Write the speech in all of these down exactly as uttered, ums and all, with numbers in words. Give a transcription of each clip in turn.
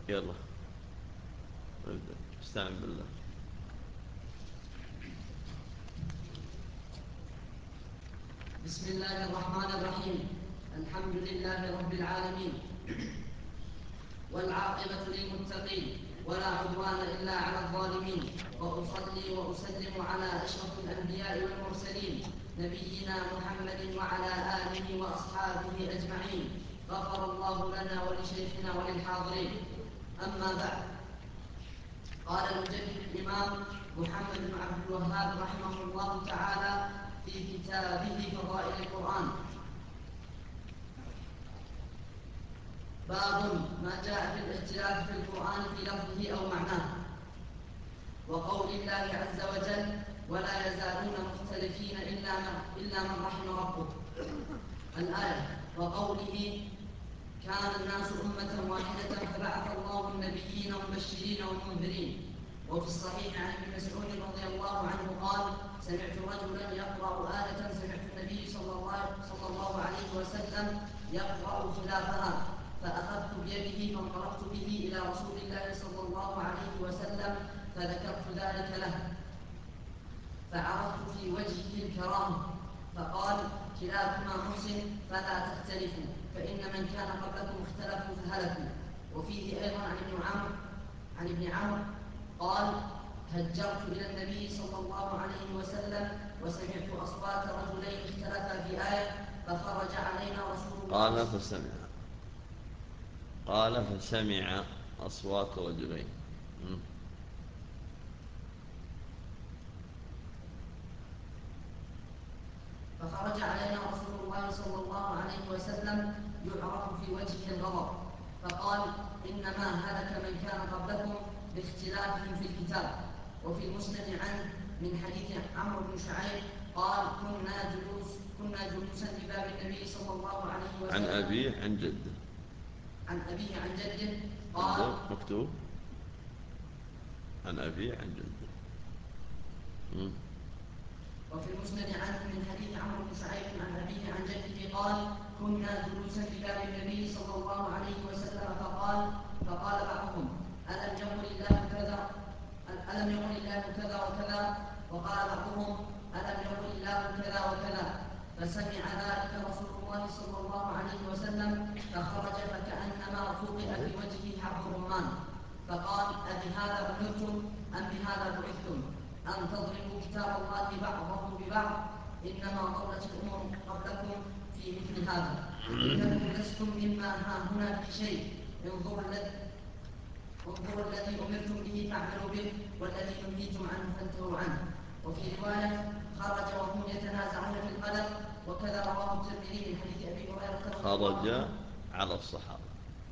يلا نبدأ. استعن بالله. بسم الله الرحمن الرحيم. الحمد لله رب العالمين، والعاقبة للمتقين، ولا عدوان إلا على الظالمين. وأصلي وأسلم على أشرف الأنبياء والمرسلين، نبينا محمد وعلى آله وأصحابه أجمعين. غفر الله لنا ولشيخنا وللحاضرين. أما بعد، قال المجدد الإمام محمد بن عبد الوهاب رحمه الله تعالى في كتابه فضائل القرآن: باب ما جاء في الاختلاف في القرآن في لفظه أو معناه، وقول الله عز وجل: ولا يزالون مختلفين إلا من, إلا من رحم ربك، الآية. وقوله: كان الناس أمة واحدة فبعث الله النبيين مبشرين ومنذرين. وفي الصحيح عن ابن مسعود رضي الله عنه قال: سمعت رجلا يقرأ آية سمعت النبي صلى الله, صلى الله عليه وسلم يقرأ خلافها، فأخذت بيده فانطلقت به إلى رسول الله صلى الله عليه وسلم فذكرت ذلك له، فعرفت في وجهه الكرامة، فقال: كلاكما محسن فلا تختلفوا، فإن من كان قبلكم اختلفوا فهلكوا. وفيه أيضا عن ابن عمرو عن ابن عمرو قال: هجرت إلى النبي صلى الله عليه وسلم وسمعت أصوات رجلين اختلفا في آية، فخرج علينا رسول الله. قال فسمع قال فسمع أصوات رجلين. فخرج علينا رسول الله صلى الله عليه وسلم يعرف في وجهه الغضب، فقال: إنما هلك من كان قبلكم باختلافهم في الكتاب. وفي المسند عنه من حديث عمرو بن شعيب قال: كنا جلوس كنا جلوسا بباب النبي صلى الله عليه وسلم. عن أبيه عن جده. عن أبيه عن جده قال: مكتوب عن أبيه عن جده. مم. وفي المسند عنه من حديث عمرو بن شعيب عن أبيه عن جده قال: كنا جلوسا بباب النبي صلى الله عليه وسلم فقال فقال بعضهم: ألم يقل الله كذا ألم يقل الله كذا وكذا؟ وقال بعضهم: ألم يقل الله كذا وكذا؟ فسمع ذلك رسول الله صلى الله عليه وسلم فخرج فكأنما فوقئ في وجهه حب الرمان، فقال: أبهذا أمرتم أم بهذا بعثتم؟ أن تضربوا كتاب الله بعضه ببعض؟ إنما ضلت الأمم قبلكم في مثل هذا، إنكم لستم مما هاهنا في شيء. انظروا الذي انظروا الذي أمرتم به فاعملوا به، والذي نهيتم عنه فانتهوا عنه. وفي رواية: خرج وهم يتنازعون في القدر. وكذا رواه الترمذي من حديث أبي هريرة خرج على الصحابة.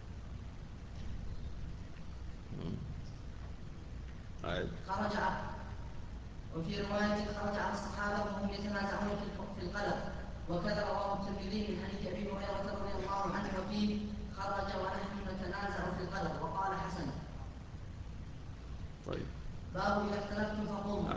خرج وفي رواية: خرج على الصحابة وهم يتنازعون في القدر. وكذا رواه الترمذي من حديث أبي هريرة رضي الله عنه وفيه: خرج ونحن نتنازع في القدر. وقال حسن. طيب. باب إذا اختلفتم فقوموا.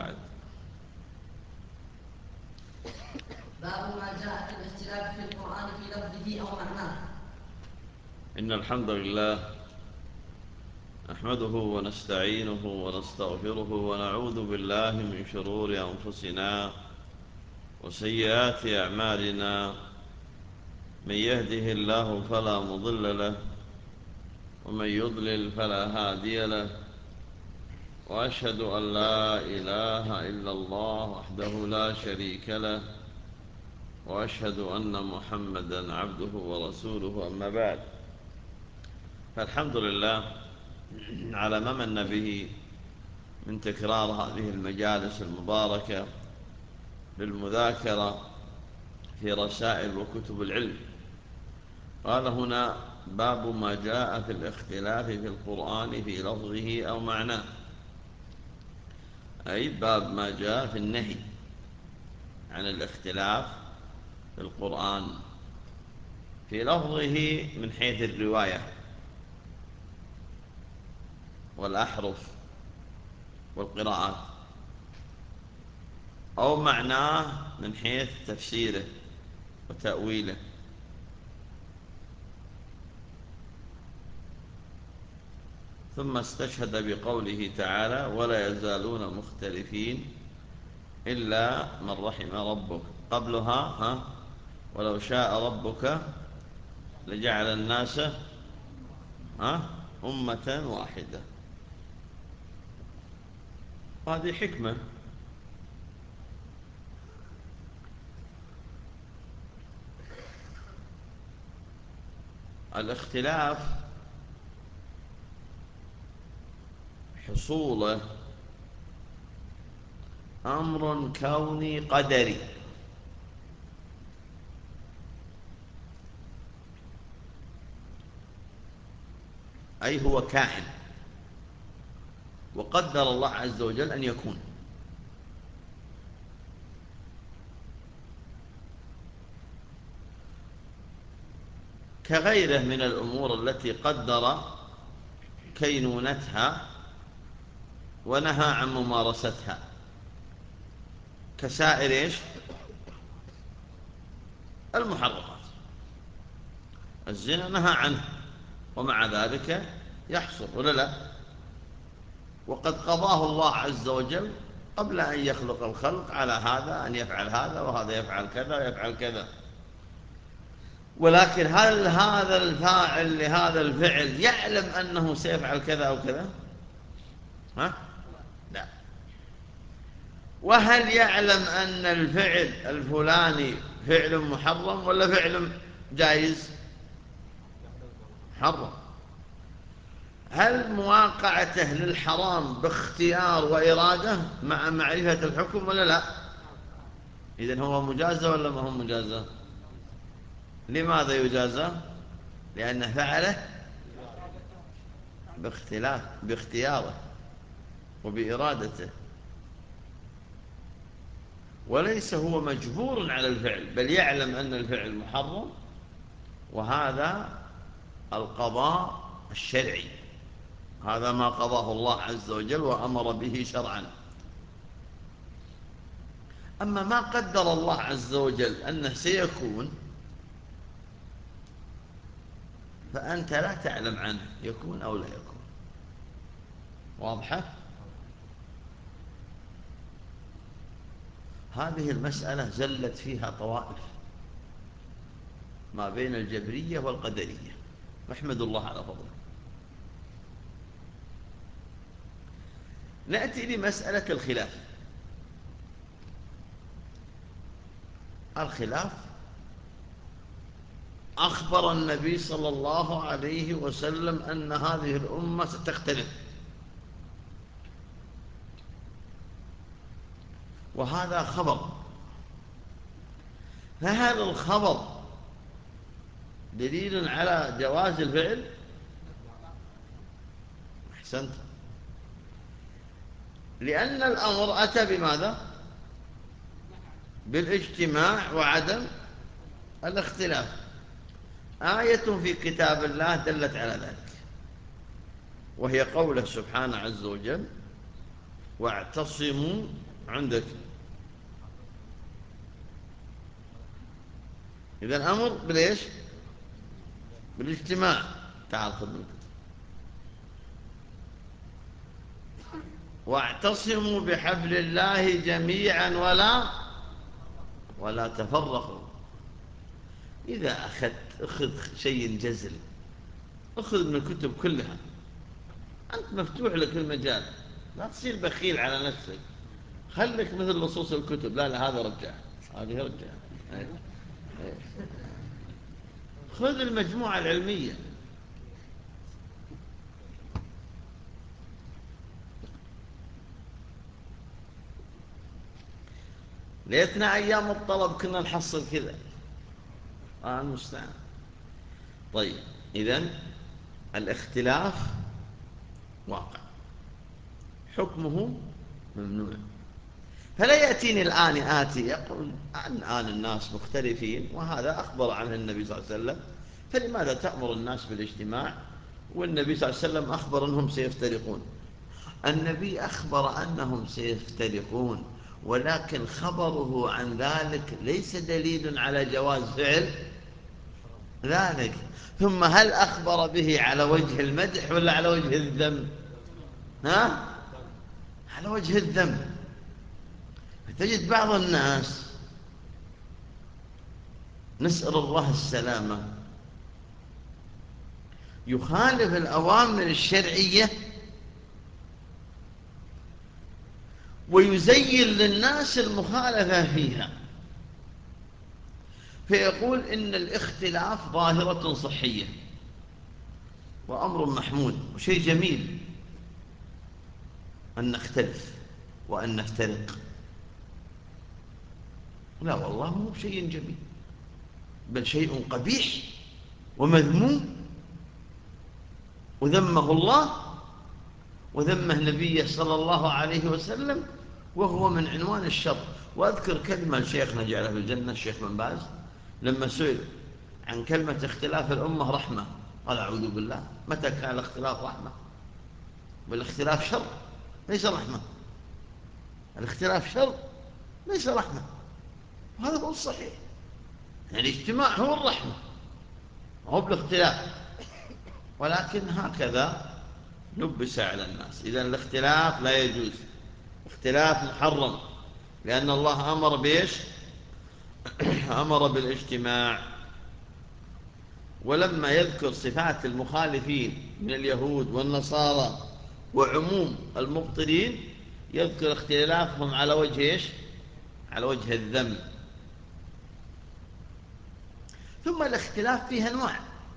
باب ما جاء في الاختلاف في القرآن في لفظه أو معناه. إن الحمد لله نحمده ونستعينه ونستغفره ونعوذ بالله من شرور أنفسنا وسيئات أعمالنا، من يهده الله فلا مضل له ومن يضلل فلا هادي له، وأشهد أن لا إله إلا الله وحده لا شريك له، وأشهد أن محمدًا عبده ورسوله. أما بعد، فالحمد لله على ما من به من تكرار هذه المجالس المباركة للمذاكرة في رسائل وكتب العلم. قال هنا: باب ما جاء في الاختلاف في القرآن في لفظه أو معناه، أي باب ما جاء في النهي عن الاختلاف في القرآن في لفظه من حيث الرواية والأحرف والقراءات، أو معناه من حيث تفسيره وتأويله. ثم استشهد بقوله تعالى ولا يزالون مختلفين إلا من رحم ربك. قبلها ها ولو شاء ربك لجعل الناس ها أمة واحدة. هذه حكمة. الاختلاف حصوله أمر كوني قدري، أي هو كائن وقدر الله عز وجل أن يكون. كغيره من الأمور التي قدر كينونتها ونهى عن ممارستها، كسائر إيش المحرمات. الزنا نهى عنه ومع ذلك يحصل ولا لا؟ وقد قضاه الله عز وجل قبل أن يخلق الخلق على هذا أن يفعل هذا وهذا يفعل كذا ويفعل كذا. ولكن هل هذا الفاعل لهذا الفعل يعلم أنه سيفعل كذا أو كذا؟ ها؟ لا. وهل يعلم أن الفعل الفلاني فعل محرم ولا فعل جائز؟ محرم. هل مواقعته للحرام باختيار وإرادة مع معرفة الحكم ولا لا؟ إذن هو مجازة ولا ما هو مجازة؟ لماذا يجازى؟ لأنه فعله باختلاف باختياره وبإرادته، وليس هو مجبور على الفعل، بل يعلم أن الفعل محرم، وهذا القضاء الشرعي، هذا ما قضاه الله عز وجل وأمر به شرعا. أما ما قدر الله عز وجل أنه سيكون فأنت لا تعلم عنه يكون أو لا يكون. واضحة؟ هذه المسألة زلت فيها طوائف ما بين الجبرية والقدرية، نحمد الله على فضله. نأتي لمسألة الخلاف. الخلاف أخبر النبي صلى الله عليه وسلم أن هذه الأمة ستختلف، وهذا خبر. فهل الخبر دليل على جواز الفعل؟ أحسنت. لأن الأمر أتى بماذا؟ بالاجتماع وعدم الاختلاف. آية في كتاب الله دلت على ذلك، وهي قوله سبحانه عز وجل واعتصموا عندك. إذن أمر بالإيش؟ بالاجتماع. تعال خذ منك. واعتصموا بحبل الله جميعا ولا ولا تفرقوا. إذا أخذت أخذ شيء جزل، أخذ من الكتب كلها، أنت مفتوح لك المجال، لا تصير بخيل على نفسك. خلك مثل لصوص الكتب. لا لا هذا رجع، هذه رجع. خذ المجموعة العلمية. ليتنا أيام الطلب كنا نحصل كذا. آه المستعان. طيب، إذن الاختلاف واقع، حكمه ممنوع. فلا يأتيني الآن آتي يقول الآن الناس مختلفين، وهذا أخبر عنه النبي صلى الله عليه وسلم، فلماذا تأمر الناس بالاجتماع والنبي صلى الله عليه وسلم أخبر أنهم سيفترقون؟ النبي أخبر أنهم سيفترقون، ولكن خبره عن ذلك ليس دليل على جواز فعل ذلك. ثم هل أخبر به على وجه المدح ولا على وجه الذم؟ ها؟ على وجه الذم. فتجد بعض الناس، نسأل الله السلامة، يخالف الأوامر الشرعية ويزين للناس المخالفة فيها، فيقول إن الاختلاف ظاهرة صحية وأمر محمود وشيء جميل أن نختلف وأن نفترق. لا والله مو شيء جميل، بل شيء قبيح ومذموم، وذمه الله وذمه نبيه صلى الله عليه وسلم، وهو من عنوان الشر. وأذكر كلمة لشيخنا جعله في الجنة الشيخ بن باز لما سئل عن كلمة اختلاف الأمة رحمة، قال أعوذ بالله، متى كان الاختلاف رحمة؟ والاختلاف شر ليس رحمة. الاختلاف شر ليس رحمة، وهذا هو الصحيح. يعني الاجتماع هو الرحمة، هو بالاختلاف، ولكن هكذا لبس على الناس. إذن الاختلاف لا يجوز، اختلاف محرم، لأن الله أمر بإيش؟ أمر بالاجتماع. ولما يذكر صفات المخالفين من اليهود والنصارى وعموم المبطلين يذكر اختلافهم على وجه إيش؟ على وجه الذم. ثم الاختلاف فيه أنواع،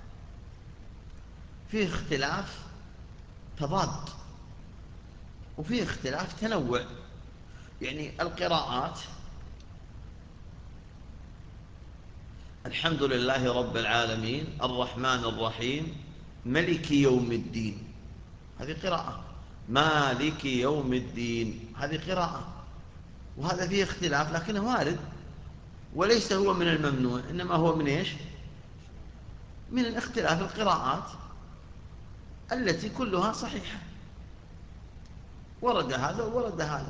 فيه اختلاف تضاد وفيه اختلاف تنوع. يعني القراءات، الحمد لله رب العالمين الرحمن الرحيم ملك يوم الدين، هذه قراءة. مالك يوم الدين هذه قراءة، وهذا فيه اختلاف لكنه وارد، وليس هو من الممنوع، إنما هو من إيش؟ من الاختلاف القراءات التي كلها صحيحة، ورد هذا وورد هذا.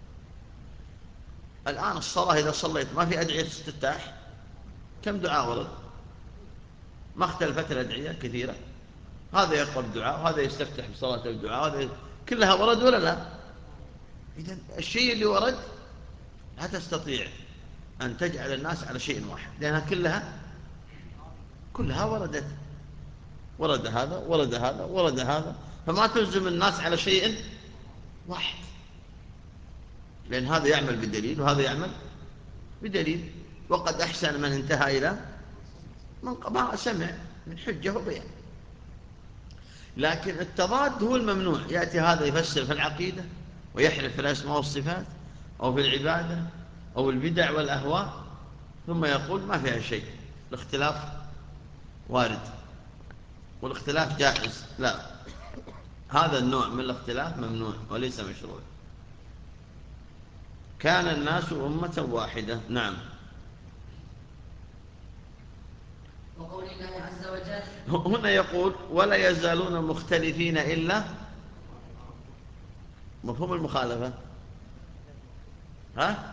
الآن الصلاة إذا صليت ما في أدعية استفتاح، كم دعاء ورد؟ ما اختلفت الأدعية كثيرة، هذا يقرأ الدعاء وهذا يستفتح بصلاة الدعاء، هذا كلها ورد ولا لا؟ إذن الشيء اللي ورد لا تستطيع أن تجعل الناس على شيء واحد، لأنها كلها كلها وردت، ورد هذا ورد هذا ورد هذا، فما تلزم الناس على شيء واحد، لأن هذا يعمل بدليل وهذا يعمل بدليل. وقد أحسن من انتهى إلى من ما سمع من حجة وبيان. لكن التضاد هو الممنوع، يأتي هذا يفسر في العقيدة ويحلف في الأسماء والصفات أو في العبادة أو البدع والأهواء، ثم يقول ما فيها شيء، الاختلاف وارد والاختلاف جائز. لا، هذا النوع من الاختلاف ممنوع وليس مشروع. كان الناس أمة واحدة. نعم. وقول الله عز وجل هنا يقول ولا يزالون مختلفين إلا، مفهوم المخالفة، ها؟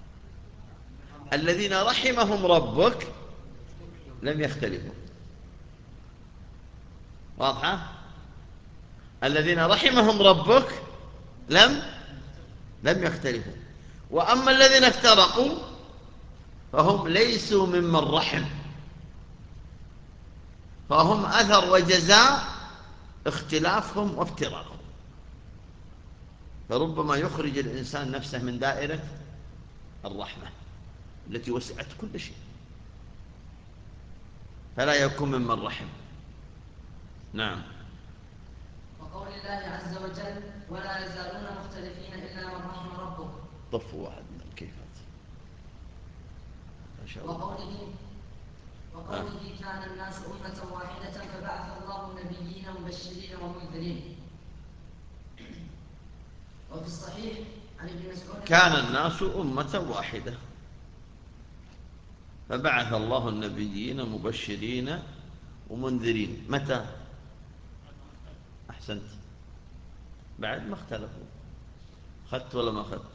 الذين رحمهم ربك لم يختلفوا، واضحة؟ الذين رحمهم ربك لم لم يختلفوا. وأما الذين افترقوا فهم ليسوا ممن رحم، فهم أثر وجزاء اختلافهم وافتراقهم. فربما يخرج الإنسان نفسه من دائرة الرحمة التي وسعت كل شيء، فلا يكون ممن رحم. نعم. وقول الله عز وجل ولا يزالون مختلفين إلا من رحم ربك. طفوا واحد من الكيفات ما شاء الله. وقوله وقوله كان الناس أمة واحدة فبعث الله النبيين مبشرين ومنذرين. وفي الصحيح عن ابن مسعود كان الناس أمة واحدة فبعث الله النبيين مبشرين ومنذرين. متى؟ أحسنت، بعد ما اختلفوا. خدت ولا ما خدت؟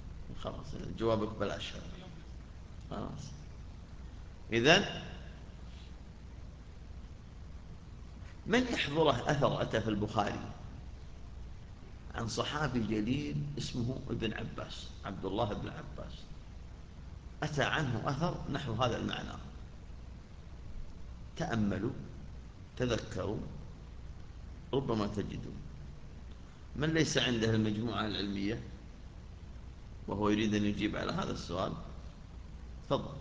خلاص جوابك بلاش. خلاص. إذن من يحضره أثر أتى في البخاري عن صحابي جليل اسمه ابن عباس، عبد الله بن عباس، أتى عنه أثر نحو هذا المعنى؟ تأملوا، تذكروا، ربما تجدون. من ليس عنده المجموعة العلمية وهو يريد أن يجيب على هذا السؤال تفضل.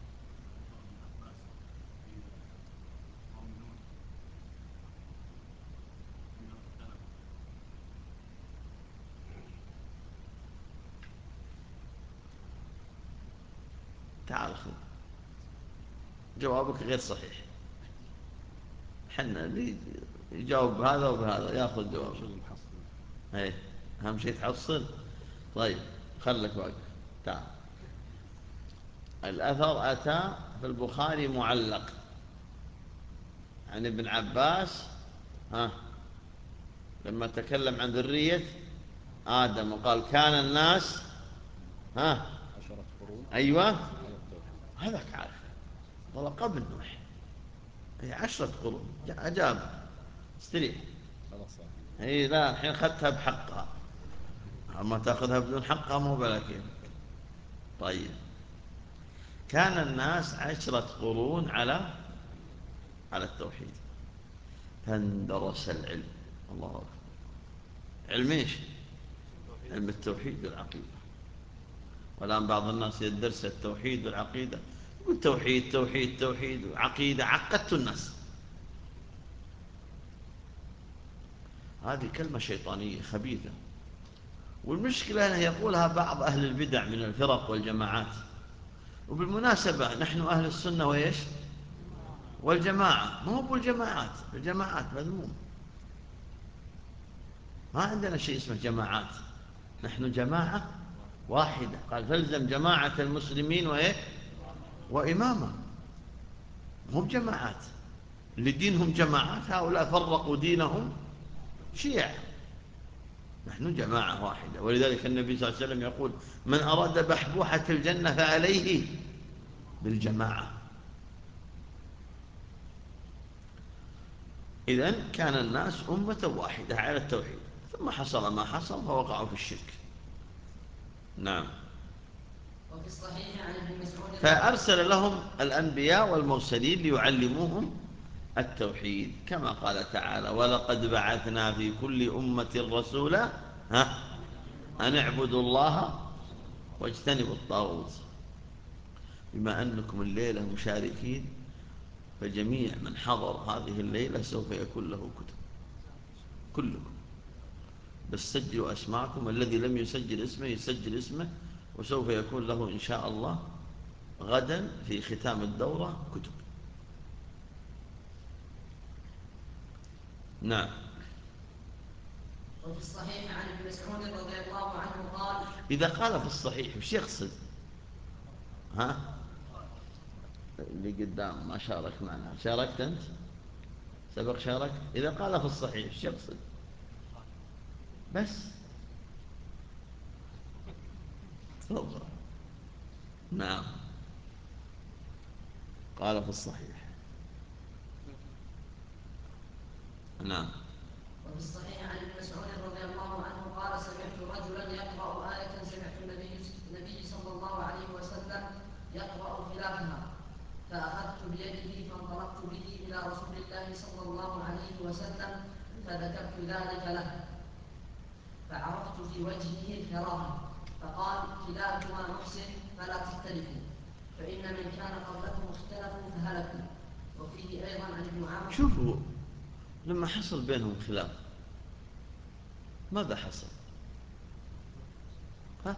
تعال خذ جوابك غير صحيح، حنا اللي يجاوب بهذا وبهذا ياخذ جوابه. ايه اهم شيء تحصل. طيب خلك واقف. تعال، الأثر أتى في البخاري معلق عن ابن عباس، ها، لما تكلم عن ذرية آدم وقال كان الناس، ها، أيوة هذاك عارف والله قبل نوح، هي عشرة قرون أجاب استريح. هي لا الحين أخذتها بحقها، أما تأخذها بدون حقها مو بلا كيف. طيب كان الناس عشرة قرون على على التوحيد، فاندرس العلم. الله أكبر. علم ايش؟ علم التوحيد والعقيدة. والآن بعض الناس يدرس التوحيد والعقيدة يقول توحيد توحيد توحيد وعقيدة، عقدت الناس. هذه كلمة شيطانية خبيثة، والمشكلة أنها يقولها بعض أهل البدع من الفرق والجماعات. وبالمناسبة نحن أهل السنة وإيش والجماعة، ما هو بالجماعات، الجماعات مذموم، ما عندنا شيء اسمه جماعات، نحن جماعة واحدة. قال فالزم جماعة المسلمين وإيه وإمامة، هم جماعات اللي دينهم جماعات، هؤلاء فرقوا دينهم شيع، نحن جماعة واحدة. ولذلك النبي صلى الله عليه وسلم يقول من أراد بحبوحة الجنة فعليه بالجماعة. إذن كان الناس أمة واحدة على التوحيد، ثم حصل ما حصل فوقعوا في الشرك. نعم. وفي الصحيح عن ابن مسعود فأرسل لهم الأنبياء والمرسلين ليعلموهم التوحيد، كما قال تعالى ولقد بعثنا في كل أمة رسولا ها أن اعبدوا الله واجتنبوا الطاغوت. بما أنكم الليلة مشاركين فجميع من حضر هذه الليلة سوف يكون له كتب، كلكم، بس سجلوا أسماءكم، الذي لم يسجل اسمه يسجل اسمه، وسوف يكون له إن شاء الله غدا في ختام الدورة كتب. نعم. وفي الصحيح عن ابن مسعود رضي الله عنه قال إذا قال في الصحيح وش يقصد؟ ها اللي قدام ما شارك معنا، شاركت أنت؟ سبق شارك؟ إذا قال في الصحيح وش يقصد؟ بس تفضل. نعم قال في الصحيح. نعم. وفي الصحيح عن ابن مسعود رضي الله عنه قال سمعت رجلا يقرأ آية سمعت النبي النبي صلى الله عليه وسلم يقرأ خلافها، فأخذت بيده فانطلقت به إلى رسول الله صلى الله عليه وسلم فذكرت ذلك له، فعرفت في وجهه الكراهة، فقال كلاكما محسن فلا تختلفوا، فإن من كان قبلكم اختلفوا فهلكوا. وفيه أيضا عن ابن عمرو. شوفوا لما حصل بينهم خلاف ماذا حصل؟ ها؟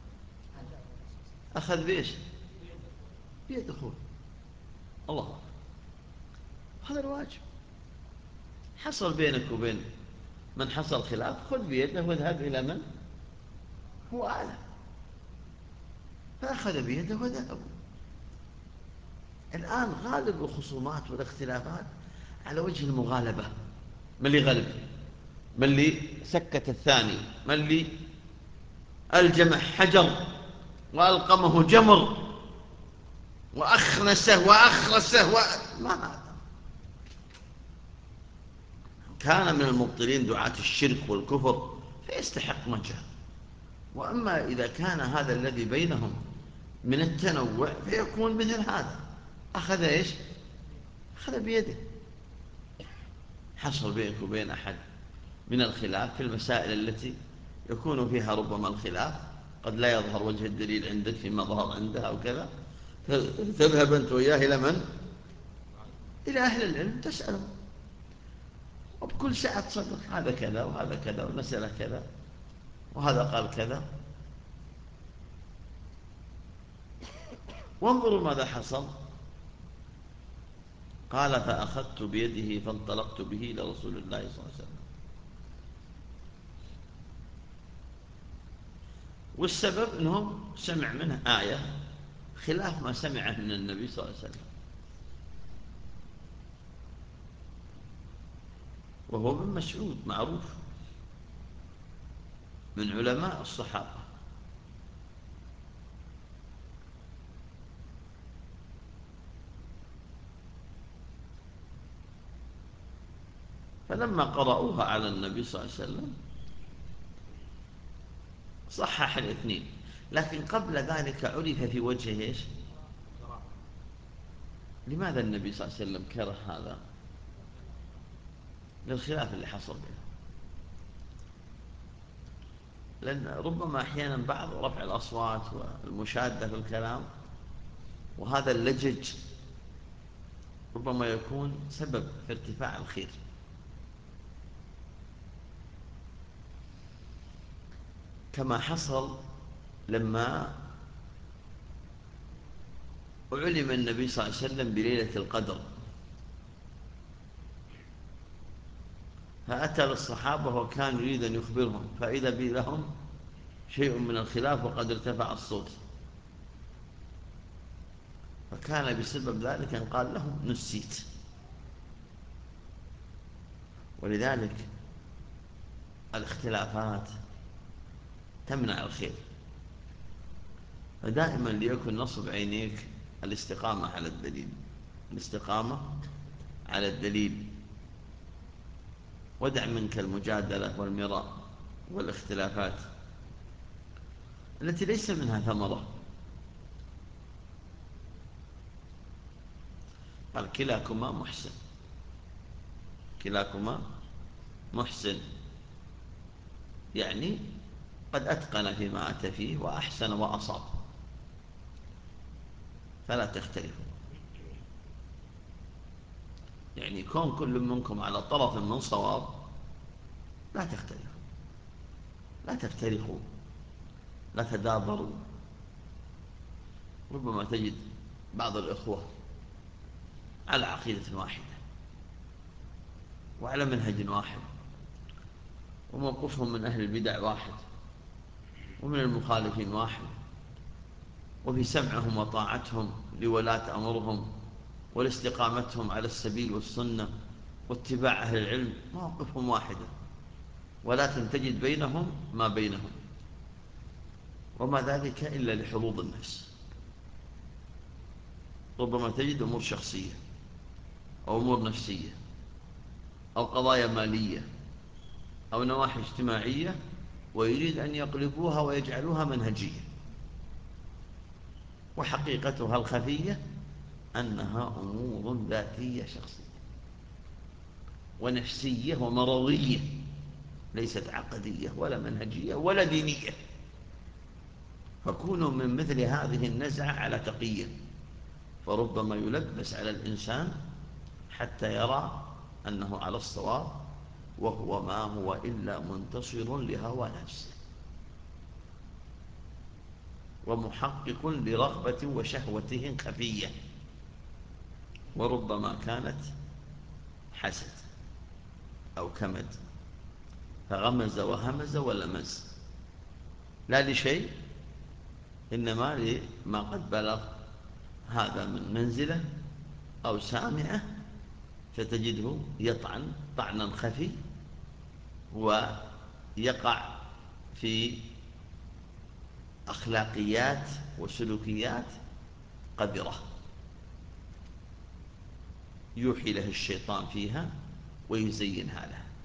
أخذ بإيش؟ بيد أخوه. الله أكبر، هذا الواجب. حصل بينك وبين من حصل خلاف خذ بيده واذهب إلى من هو أعلم، فأخذ بيده وذهبوا. الآن غالب الخصومات والاختلافات على وجه المغالبة، من اللي غلب، من اللي سكت الثاني، من اللي ألجم حجر وألقمه جمر وأخنسه وأخرسه و... ما هذا. كان من المبطلين دعاة الشرك والكفر فيستحق مجه. وأما إذا كان هذا الذي بينهم من التنوع فيكون مثل هذا، أخذ إيش؟ أخذ بيده. حصل بينك وبين أحد من الخلاف في المسائل التي يكون فيها ربما الخلاف قد لا يظهر وجه الدليل عندك فيما ظهر عندها أو كذا، تذهب أنت وياه إلى من؟ إلى أهل العلم تسألهم، وبكل سعة صدر، هذا كذا وهذا كذا والمسألة كذا وهذا قال كذا. وانظروا ماذا حصل. قال فأخذت بيده فانطلقت به إلى رسول الله صلى الله عليه وسلم. والسبب أنهم سمع منه آية خلاف ما سمعه من النبي صلى الله عليه وسلم، وهو ابن مسعود معروف من علماء الصحابة. فلما قرأوها على النبي صلى الله عليه وسلم صحح الاثنين، لكن قبل ذلك عرف في وجهه إيش؟ لماذا النبي صلى الله عليه وسلم كره هذا؟ للخلاف اللي حصل به. لأن ربما أحيانا بعض رفع الأصوات والمشادة في الكلام وهذا اللجج ربما يكون سبب في ارتفاع الخير. كما حصل لما علم النبي صلى الله عليه وسلم بليلة القدر، فأتى للصحابة وكان يريد أن يخبرهم، فإذا بي لهم شيء من الخلاف وقد ارتفع الصوت، فكان بسبب ذلك أن قال لهم نسيت. ولذلك الاختلافات تمنع الخير، فدائما ليكن نصب عينيك الاستقامة على الدليل، الاستقامة على الدليل، ودع منك المجادلة والمراء والاختلافات التي ليس منها ثمرة. قال كلاكما محسن، كلاكما محسن، يعني قد أتقن فيما أتى فيه وأحسن وأصاب، فلا تختلفوا. يعني كون كل منكم على طرف من صواب لا تختلفوا، لا تفترقوا، لا تدابروا. ربما تجد بعض الإخوة على عقيدة واحدة وعلى منهج واحد وموقفهم من أهل البدع واحد ومن المخالفين واحد، وفي سمعهم وطاعتهم لولاة أمرهم ولاستقامتهم على السبيل والسنة واتباع أهل العلم موقفهم واحدة، ولكن تجد بينهم ما بينهم، وما ذلك إلا لحظوظ النفس. ربما تجد أمور شخصية أو أمور نفسية أو قضايا مالية أو نواحي اجتماعية ويريد أن يقلبوها ويجعلوها منهجية، وحقيقتها الخفية أنها أمور ذاتية شخصية ونفسية ومرضية، ليست عقدية ولا منهجية ولا دينية. فكونوا من مثل هذه النزعة على تقية، فربما يلبس على الإنسان حتى يرى أنه على الصواب وهو ما هو إلا منتصر لهوى نفسه ومحقق لرغبة وشهوته خفية، وربما كانت حسد أو كمد، فغمز وهمز ولمز لا لشيء إنما لما قد بلغ هذا من منزله أو سامعه، فتجده يطعن طعنا خفي ويقع في أخلاقيات وسلوكيات قذرة يوحي له الشيطان فيها ويزينها له.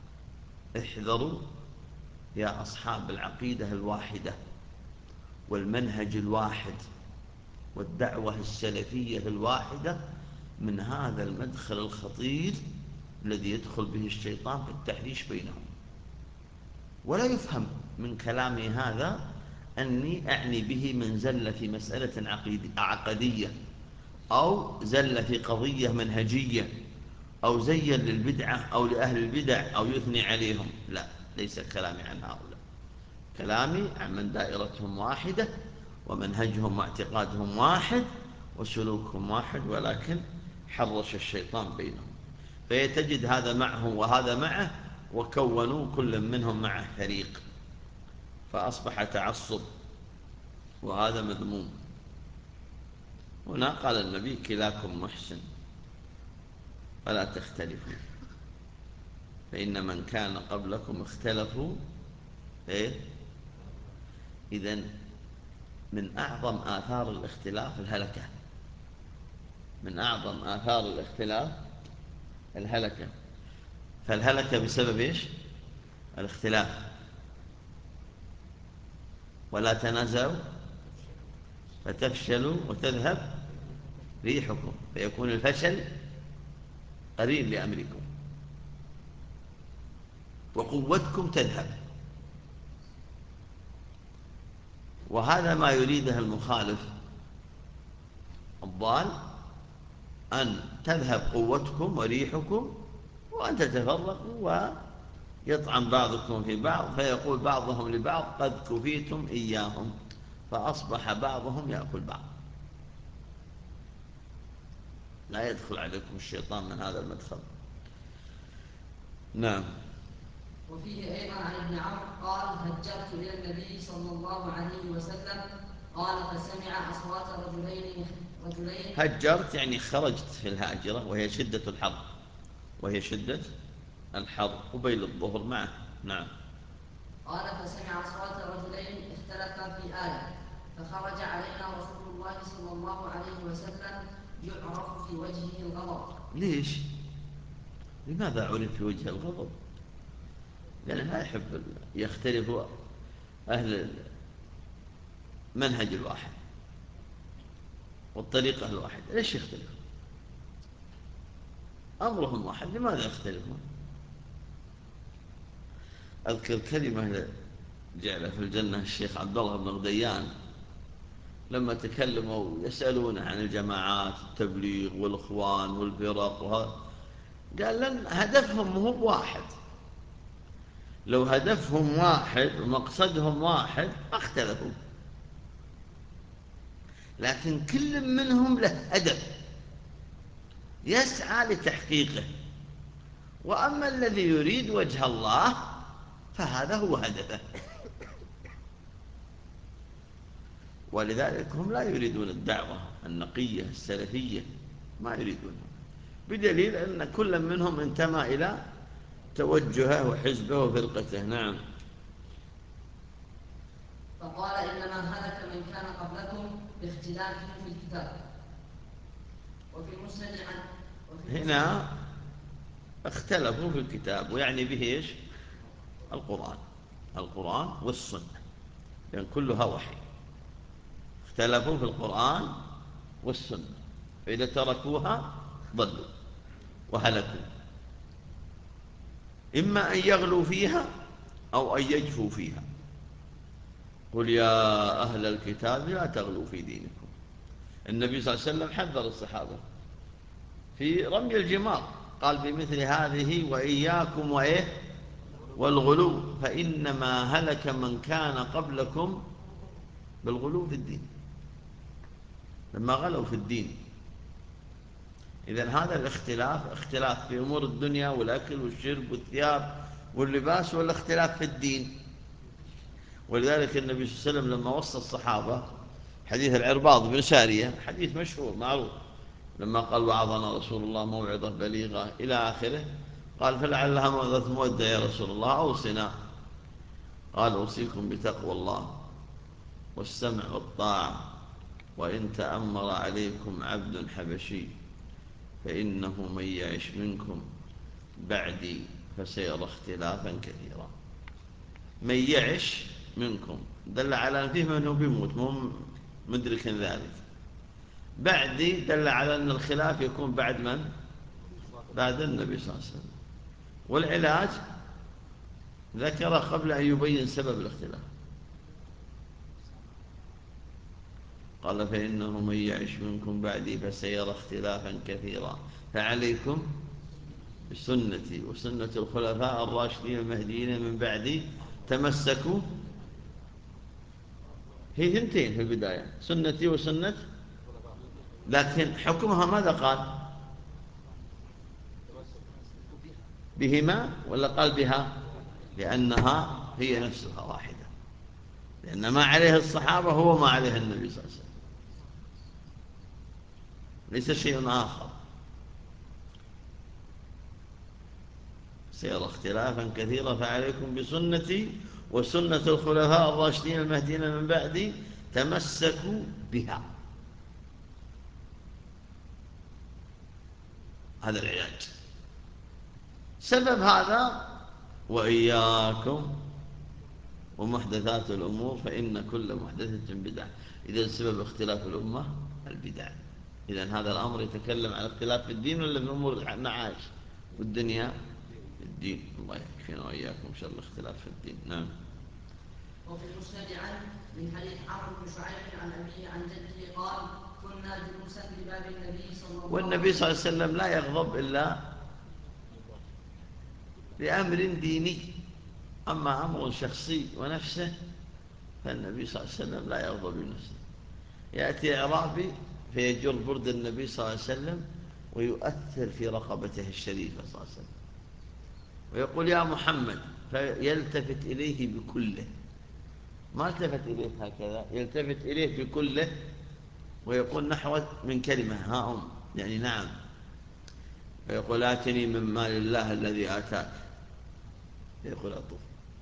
احذروا يا أصحاب العقيدة الواحدة والمنهج الواحد والدعوة السلفية الواحدة من هذا المدخل الخطير الذي يدخل به الشيطان في التحريش بينهم. ولا يفهم من كلامي هذا أني أعني به من زل في مسألة عقدية أو زل في قضية منهجية أو زين للبدعة أو لأهل البدع أو يثني عليهم، لا، ليس كلامي عن هؤلاء. كلامي عن من دائرتهم واحدة ومنهجهم واعتقادهم واحد وسلوكهم واحد، ولكن حرش الشيطان بينهم، فيتجد هذا معه وهذا معه، وكونوا كل منهم معه فريق، فأصبح تعصب، وهذا مذموم. هنا قال النبي كلاكم محسن فلا تختلفوا، فإن من كان قبلكم اختلفوا. إيه؟ إذن من أعظم آثار الاختلاف الهلكة، من أعظم آثار الاختلاف الهلكة. فالهلكة بسبب إيش؟ الاختلاف. ولا تنازعوا فتفشلوا وتذهب ريحكم، فيكون الفشل قرين لأمركم وقوتكم تذهب. وهذا ما يريده المخالف الضال، أن تذهب قوتكم وريحكم وأن تتفرقوا ويطعن بعضكم في بعض، فيقول بعضهم لبعض قد كفيتم إياهم، فأصبح بعضهم يأكل بعض. لا يدخل عليكم الشيطان من هذا المدخل. نعم. وفيه أيضا عن ابن عمرو قال هجرت إلى النبي صلى الله عليه وسلم قال فسمع أصوات رجلين رجلين هجرت يعني خرجت في الهاجرة، وهي شدة الحر، وهي شدة الحر قبيل الظهر معه. نعم. قال فسمع أصوات رجلين اختلفا في آية، فخرج علينا رسول الله صلى الله عليه وسلم يعرف في وجهه الغضب. ليش؟ لماذا عرف في وجه الغضب؟ لأنه لا يحب يختلف أهل المنهج الواحد والطريقة الواحدة. ليش يختلف؟ أمرهم واحد، لماذا يختلفون؟ أذكر كلمة جعل في الجنة الشيخ عبد الله بن غديان لما تكلموا يسألونه عن الجماعات التبليغ والإخوان والفرق وهذا، قال لن هدفهم هو واحد. لو هدفهم واحد ومقصدهم واحد ما اختلفوا، لكن كل منهم له هدف يسعى لتحقيقه، وأما الذي يريد وجه الله فهذا هو هدفه. ولذلك هم لا يريدون الدعوة النقية السلفية، ما يريدونها، بدليل أن كل منهم انتمى إلى توجهه وحزبه وفرقته. نعم. فقال إنما هلك من كان قبلكم باختلافهم في الكتاب. وفي المسند عن هنا اختلفوا في الكتاب، ويعني به إيش؟ القرآن، القرآن والسنة، لأن يعني كلها وحي. اختلفوا في القرآن والسنة، فإذا تركوها ضلوا وهلكوا، إما أن يغلوا فيها أو أن يجفوا فيها. قل يا أهل الكتاب لا تغلوا في دينكم. النبي صلى الله عليه وسلم حذر الصحابة في رمي الجمار، قال بمثل هذه وإياكم وإيه والغلو، فإنما هلك من كان قبلكم بالغلو في الدين، لما غلوا في الدين. إذن هذا الاختلاف اختلاف في أمور الدنيا والأكل والشرب والثياب واللباس، والاختلاف في الدين. ولذلك النبي صلى الله عليه وسلم لما وصى الصحابة حديث العرباض بن سارية، حديث مشهور معروف، لما قال وعظنا رسول الله موعظة بليغة إلى آخره، قال فلعلها موعظة مودة يا رسول الله أوصنا. قال أوصيكم بتقوى الله والسمع والطاعة، وإن تأمر عليكم عبد حبشي فإنه من يعش منكم بعدي فسيرى اختلافا كثيرا. من يعش منكم دل على أن فيه من هو بيموت مو مدرك ذلك. بعدي دل على أن الخلاف يكون بعد من؟ بعد النبي صلى الله عليه وسلم. والعلاج ذكر قبل أن يبين سبب الاختلاف، قال فإنه من يعش منكم بعدي فسيرى اختلافا كثيرا فعليكم بسنتي وسنة الخلفاء الراشدين المهديين من بعدي تمسكوا. هي ثنتين في البداية، سنتي وسنة، لكن حكمها ماذا قال؟ بهما ولا قال بها؟ لأنها هي نفسها واحدة، لأن ما عليه الصحابة هو ما عليه النبي صلى الله عليه وسلم، ليس شيء آخر. سيرى اختلافا كثيرا فعليكم بسنتي وسنة الخلفاء الراشدين المهديين من بعدي تمسكوا بها. هذا العلاج. سبب هذا وإياكم ومحدثات الأمور فإن كل محدثة بدعة. إذا سبب اختلاف الأمة البدع. إذا هذا الأمر يتكلم عن اختلاف في الدين ولا في أمور المعاش والدنيا؟ الدين. الله يكفينا وإياكم شر الاختلاف في الدين. نعم. وفي المسند عنه من حديث عمرو بن شعيب عن أبيه عن جده قال كنا جلوسا بباب النبي صلى الله عليه وسلم والنبي صلى الله عليه وسلم لا يغضب إلا لأمر ديني. أما أمر شخصي ونفسه فالنبي صلى الله عليه وسلم لا يغضب بنفسه. يأتي أعرابي فيجر برد النبي صلى الله عليه وسلم ويؤثر في رقبته الشريفة صلى الله عليه وسلم ويقول يا محمد، فيلتفت إليه بكله، ما التفت إليه هكذا، يلتفت إليه بكله ويقول نحو من كلمة ها أم، يعني نعم، ويقول آتني من مال الله الذي آتاك، يقول أطوف.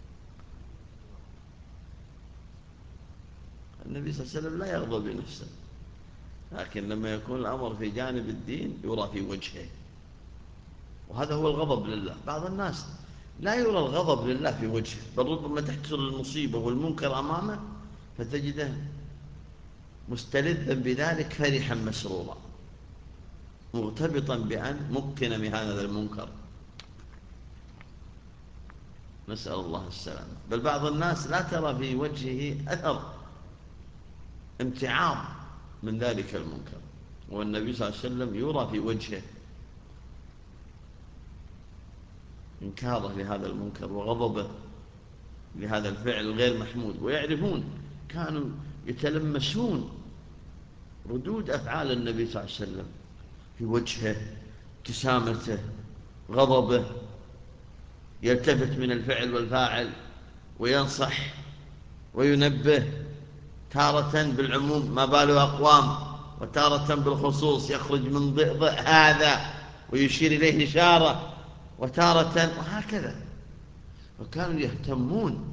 النبي صلى الله عليه وسلم لا يغضب بنفسه، لكن لما يكون الأمر في جانب الدين يرى في وجهه، وهذا هو الغضب لله. بعض الناس لا يرى الغضب لله في وجهه، بل ربما تحصل المصيبة والمنكر أمامه فتجده مستلذا بذلك فرحا مسرورا مغتبطا بأن مكن من هذا المنكر. نسأل الله السلامة. بل بعض الناس لا ترى في وجهه أثر امتعاض من ذلك المنكر، والنبي صلى الله عليه وسلم يرى في وجهه انكاره لهذا المنكر وغضبه لهذا الفعل غير محمود. ويعرفون كانوا يتلمسون ردود أفعال النبي صلى الله عليه وسلم في وجهه، ابتسامته، غضبه، يلتفت من الفعل والفاعل وينصح وينبه، تارة بالعموم ما باله أقوام، وتارة بالخصوص يخرج من ضئضئ هذا ويشير إليه إشارة، وتارة وهكذا. وكانوا يهتمون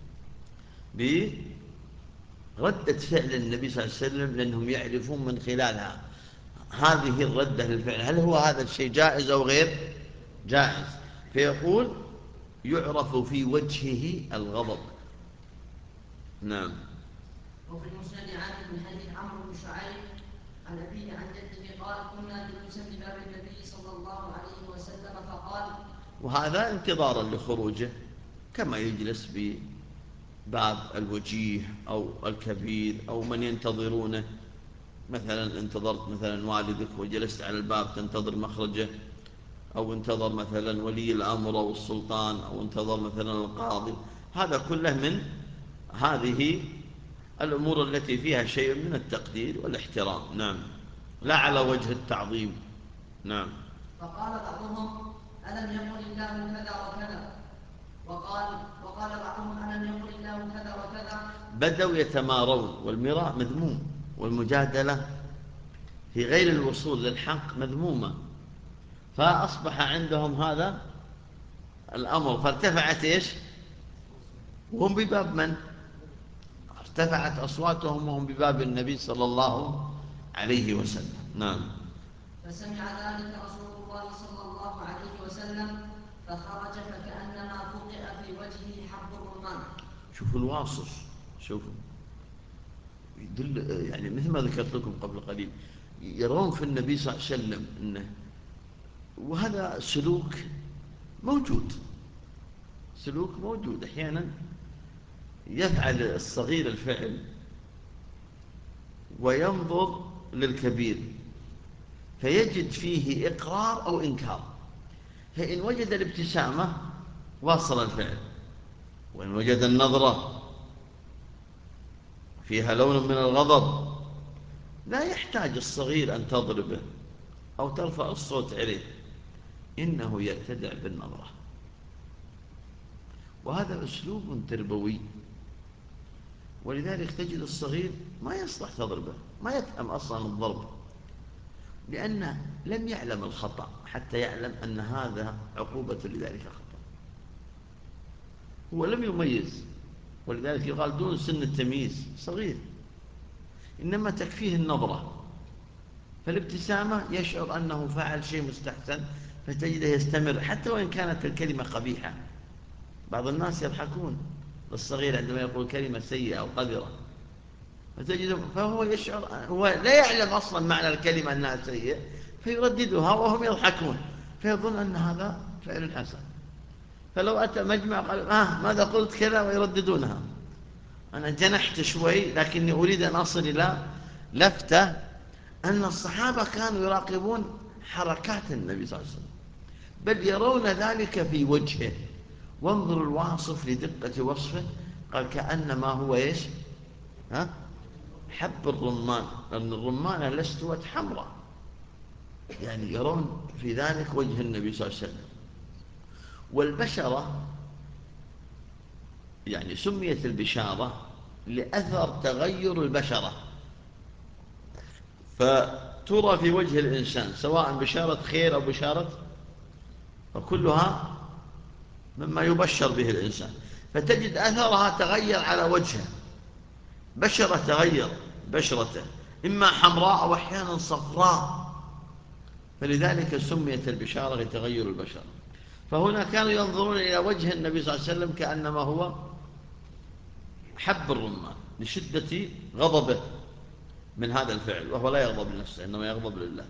بردة فعل النبي صلى الله عليه وسلم لأنهم يعرفون من خلالها هذه الردة للفعل هل هو هذا الشيء جائز أو غير جائز. فيقول يعرف في وجهه الغضب. نعم. وفي المسند عنه من حديث عمرو بن شعيب عن أبيه عن جده قال كنا جلوسا بباب النبي صلى الله عليه وسلم فقال، وهذا انتظارا لخروجه كما يجلس بباب الوجيه أو الكبير أو من ينتظرونه. مثلا انتظرت مثلا والدك وجلست على الباب تنتظر مخرجه، أو انتظر مثلا ولي الأمر أو السلطان، أو انتظر مثلا القاضي، هذا كله من هذه الأمور التي فيها شيء من التقدير والاحترام. نعم، لا على وجه التعظيم. نعم. فقال بعضهم ألم يقل الله كذا وكذا، وقال وقال بعضهم ألم يقل الله كذا وكذا. بدوا يتمارون، والمراء مذموم، والمجادلة في غير الوصول للحق مذمومة، فأصبح عندهم هذا الأمر، فارتفعت إيش؟ وهم بباب من؟ ارتفعت أصواتهم وهم بباب النبي صلى الله عليه وسلم. نعم. فسمع ذلك رسول الله صلى الله عليه وسلم فخرج فكأنما فقع في وجهه حب الرمان. شوفوا الواصف، شوفوا يدل، يعني مثل ما ذكرت لكم قبل قليل، يرون في النبي صلى الله عليه وسلم انه، وهذا سلوك موجود، سلوك موجود احيانا يفعل الصغير الفعل وينظر للكبير فيجد فيه إقرار أو إنكار، فإن وجد الابتسامة واصل الفعل، وإن وجد النظرة فيها لون من الغضب لا يحتاج الصغير أن تضربه أو ترفع الصوت عليه، إنه يرتدع بالنظرة. وهذا أسلوب تربوي، ولذلك تجد الصغير ما يصلح تضربه، ما يفهم أصلا الضرب، لأنه لم يعلم الخطأ حتى يعلم أن هذا عقوبة لذلك الخطأ، هو لم يميز، ولذلك يقال دون سن التمييز صغير، إنما تكفيه النظرة، فالابتسامة يشعر أنه فعل شيء مستحسن فتجده يستمر حتى وإن كانت الكلمة قبيحة. بعض الناس يضحكون للصغير عندما يقول كلمة سيئة أو قذرة، فتجده فهو يشعر، هو لا يعلم أصلا معنى الكلمة أنها سيئة فيرددها وهم يضحكون، فيظن أن هذا فعل حسن. فلو أتى مجمع قال آه ماذا قلت كذا ويرددونها. أنا جنحت شوي لكني أريد أن أصل إلى لفتة أن الصحابة كانوا يراقبون حركات النبي صلى الله عليه وسلم، بل يرون ذلك في وجهه. وانظر الواصف لدقة وصفه، قال كأنما هو إيش؟ ها؟ حب الرمان، لأن الرمانة الاستوت حمراء، يعني يرون في ذلك وجه النبي صلى الله عليه وسلم. والبشرة يعني سميت البشارة لأثر تغير البشرة، فترى في وجه الإنسان سواء بشارة خير أو بشارة، فكلها مما يبشر به الإنسان، فتجد أثرها تغير على وجهه، بشرة تغير بشرته إما حمراء أو أحيانا صفراء، فلذلك سميت البشارة لتغير البشرة. فهنا كانوا ينظرون إلى وجه النبي صلى الله عليه وسلم كأنما هو حب الرمان لشدة غضبه من هذا الفعل، وهو لا يغضب لنفسه إنما يغضب لله،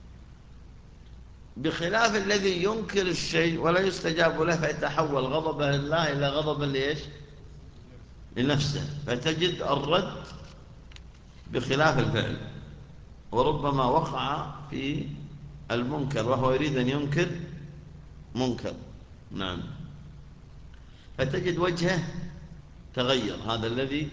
بخلاف الذي ينكر الشيء ولا يستجاب له فيتحول غضبه لله إلى غضبا لإيش؟ لنفسه، فتجد الرد بخلاف الفعل، وربما وقع في المنكر وهو يريد أن ينكر منكر. نعم، فتجد وجهه تغير، هذا الذي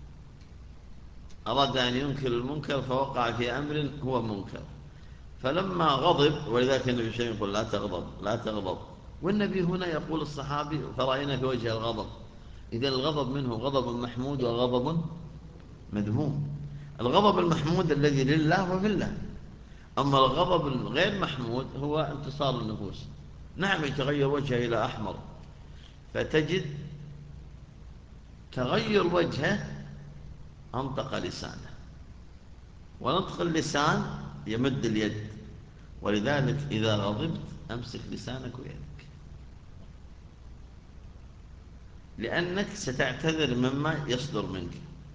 أراد أن ينكر المنكر فوقع في أمر هو منكر، فلما غضب، ولذلك النبي صلى الله عليه وسلم يقول لا تغضب لا تغضب، والنبي هنا يقول الصحابي فرأينا في وجه الغضب، إذن الغضب منه غضب محمود وغضب مذموم. الغضب المحمود الذي لله وفي الله، أما الغضب الغير محمود هو انتصار النفوس. نعم يتغير وجهه إلى أحمر، فتجد تغير وجهه أنطق لسانه، ونطق اللسان يمد اليد، ولذلك إذا غضبت أمسك لسانك ويدك، لأنك ستعتذر مما يصدر منك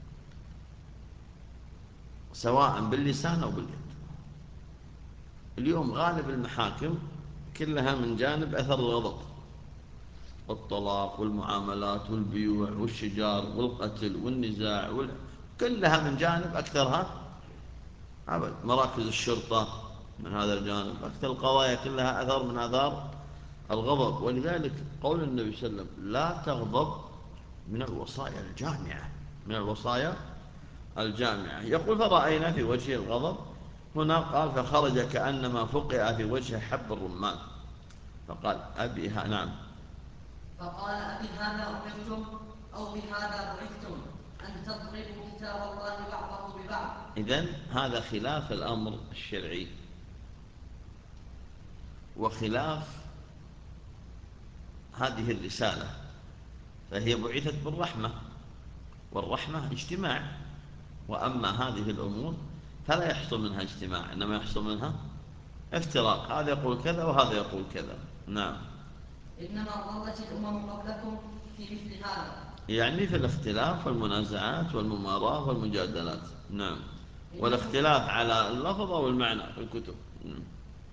سواء باللسان أو باليد. اليوم غالب المحاكم كلها من جانب أثر الغضب، الطلاق والمعاملات والبيوع والشجار والقتل والنزاع وال... كلها من جانب، أكثرها أبد مراكز الشرطة من هذا الجانب، أكثر القضايا كلها أثر من آثار الغضب. ولذلك قول النبي صلى الله عليه وسلم لا تغضب من الوصايا الجامعة، من الوصايا الجامعة. يقول فرأينا في وجه الغضب، هنا قال فخرج كأنما فقع في وجه حب الرمان، فقال أبي ها نعم، فقال أبي هذا أمرتم أو بهذا بعثتم أن تضربوا كتاب الله بعضه ببعض. إذن هذا خلاف الأمر الشرعي وخلاف هذه الرسالة، فهي بعثت بالرحمة، والرحمة اجتماع، وأما هذه الأمور فلا يحصل منها اجتماع، إنما يحصل منها افتراق، هذا يقول كذا وهذا يقول كذا. نعم. إنما ضلت الأمم قبلكم في مثل هذا، يعني في الاختلاف والمنازعات والمماراة والمجادلات. نعم. والاختلاف على اللفظ والمعنى في الكتب. نعم.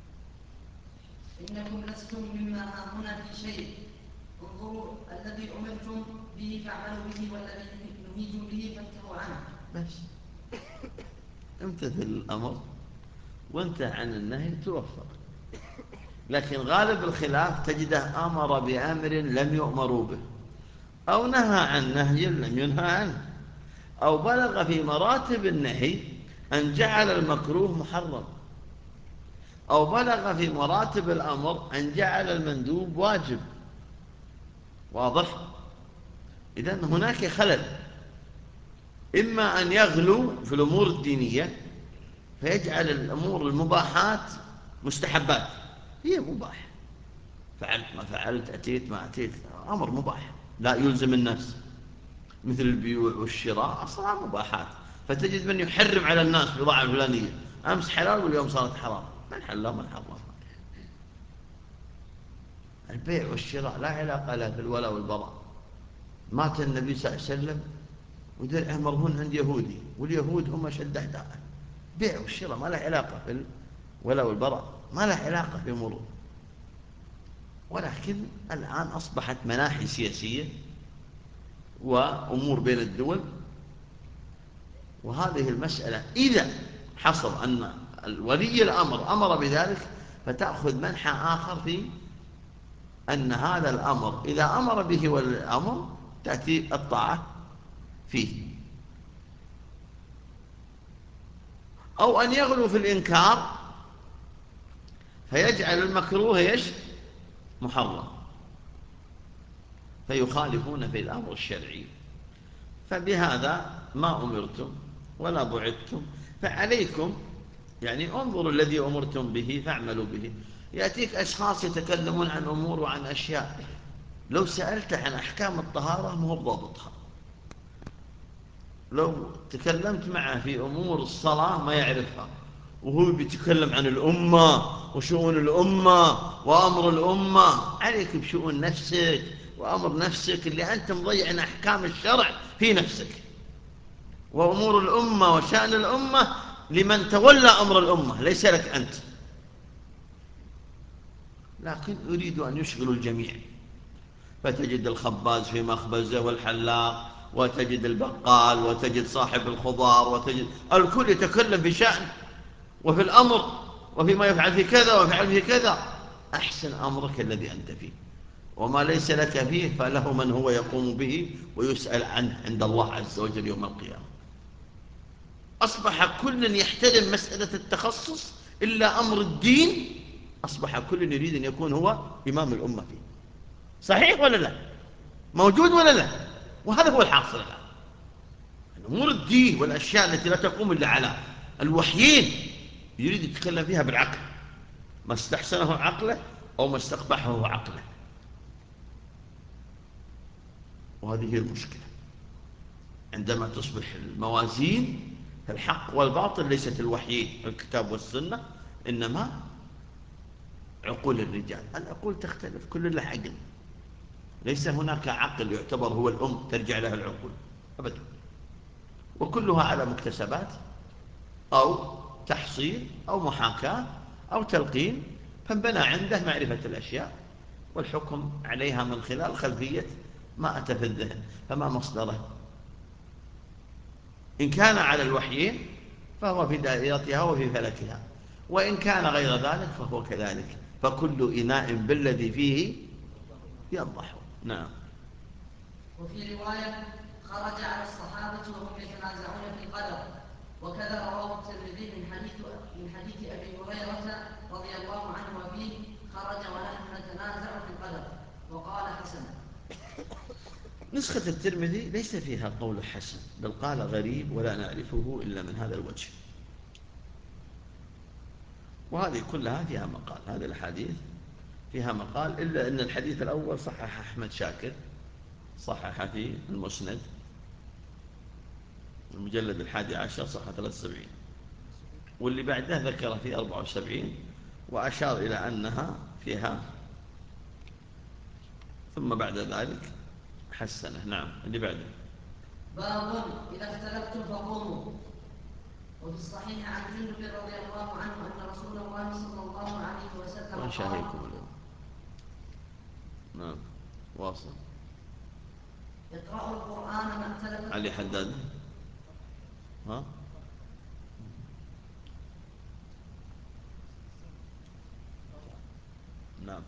إنكم لستم مما ها هنا في شيء، انظروا الذي أمرتم به فاعملوا به والذي نهيتم به فانتهوا عنه. بس امتثل الأمر وانتهى عن النهي توفق. لكن غالب الخلاف تجده أمر بأمر لم يؤمروا به، أو نهى عن نهي لم ينهى عنه، أو بلغ في مراتب النهي أن جعل المكروه محرم، أو بلغ في مراتب الأمر أن جعل المندوب واجب. واضح؟ إذن هناك خلل، إما أن يغلو في الأمور الدينية فيجعل الأمور المباحات مستحبات، هي مباح، فعلت ما فعلت، أتيت ما أتيت، أمر مباح لا يلزم الناس، مثل البيوع والشراء أصلا مباحات، فتجد من يحرم على الناس بضاعة فلانية، أمس حلال واليوم صارت حرام، من حلال ومن حرم. البيع والشراء لا علاقة له بالولاء والبراء. مات النبي صلى الله عليه وسلم ودرعه مرهون عند يهودي، واليهود هم أشد أعداءه. بيع والشراء ما له علاقة بالولاء والبراء، ما له علاقة بأمور. ولكن الآن أصبحت مناحي سياسية وأمور بين الدول، وهذه المسألة إذا حصل أن ولي الأمر أمر بذلك فتأخذ منحى آخر في أن هذا الأمر إذا أمر به ولي الأمر تأتي الطاعة فيه، أو أن يغلو في الإنكار فيجعل المكروه إيش؟ محرم، فيخالفون في الأمر الشرعي. فبهذا ما أمرتم ولا بعدتم، فعليكم يعني انظروا الذي أمرتم به فاعملوا به. يأتيك أشخاص يتكلمون عن أمور وعن أشياء لو سألت عن أحكام الطهارة ما هو بضابطها، لو تكلمت معه في أمور الصلاة ما يعرفها، وهو بيتكلم عن الأمة وشؤون الأمة وأمر الأمة. عليك بشؤون نفسك وأمر نفسك اللي أنت مضيع أحكام الشرع في نفسك، وأمور الأمة وشأن الأمة لمن تولى أمر الأمة ليس لك أنت. لكن يريد أن يشغلوا الجميع، فتجد الخباز في مخبزه والحلاق، وتجد البقال، وتجد صاحب الخضار، وتجد الكل يتكلم في شأن وفي الأمر وفيما يفعل في كذا ويفعل في كذا. أحسن أمرك الذي أنت فيه، وما ليس لك فيه فله من هو يقوم به ويسأل عنه عند الله عز وجل يوم القيامة. أصبح كل يحترم مسألة التخصص إلا أمر الدين، أصبح كل يريد أن يكون هو إمام الأمة فيه. صحيح ولا لا؟ موجود ولا لا؟ وهذا هو الحاصل الآن. أمور الدين والأشياء التي لا تقوم إلا على الوحيين يريد يتكلم فيها بالعقل، ما استحسنه عقله أو ما استقبحه عقله، وهذه هي المشكلة. عندما تصبح الموازين الحق والباطل ليست الوحيين الكتاب والسنة، إنما عقول الرجال. العقول تختلف، كل له عقل، ليس هناك عقل يعتبر هو الأم ترجع له العقول أبدا، وكلها على مكتسبات أو تحصيل أو محاكاة أو تلقين، فانبنى عنده معرفة الأشياء والحكم عليها من خلال خلفية ما أتى في الذهن. فما مصدره؟ إن كان على الوحيين فهو في دائرتها وفي فلكها، وإن كان غير ذلك فهو كذلك، فكل إناء بالذي فيه ينضح. نعم. وفي رواية خرج على الصحابة وهم يتنازعون في القدر، وكذا رواه الترمذي من حديث من حديث أبي هريرة رضي الله عنه وفيه خرج ونحن نتنازع في القدر، وقال حسن. نسخة الترمذي ليس فيها قول حسن، بل قال غريب ولا نعرفه إلا من هذا الوجه، وهذه كلها فيها مقال. هذه الحديث فيها مقال، إلا أن الحديث الأول صحح أحمد شاكر، صحح في المسند المجلد الحادي عشر صحة ثلاثة وسبعين، واللي بعده ذكر في أربعة وسبعين، وأشار إلى أنها فيها ثم بعد ذلك حسنه. نعم، اللي بعده. باب إذا اختلفتم فقوموا. وفي الصحيح عن جندب رضي الله عنه أن رسول الله صلى الله عليه وسلم وين قال: شاهيكم اليوم؟ نعم، واصل. اقرأوا القرآن ما اختلف. علي حداد. ها؟ نعم.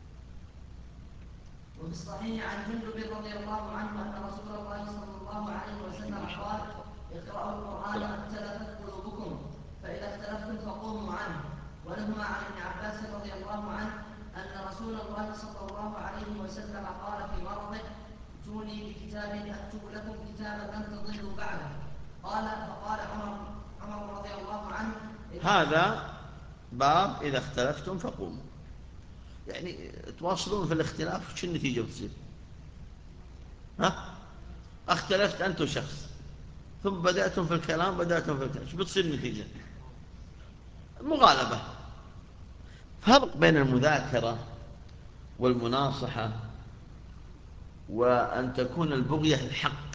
وفي الصحيح عن جندب رضي الله عنه أن رسول الله صلى الله عليه وسلم قال: اقرأوا القرآن ما اختلفت قلوبكم، فإذا اختلفتم فقوموا عنه. ولهما عن ابن عباس رضي الله عنه أن رسول الله صلى الله عليه وسلم قال في مرضه: ائتوني بكتاب أكتب لكم كتابا لن تضلوا بعده. قال فقال عمر عمر رضي الله عنه: هذا باب إذا اختلفتم فقوموا، يعني تواصلون في الاختلاف. شو النتيجة بتصير؟ ها؟ اختلفت أنت وشخص، ثم بدأتم في الكلام بدأتم في الكلام، شو بتصير النتيجة؟ المغالبة. فرق بين المذاكرة والمناصحة وأن تكون البغية الحق،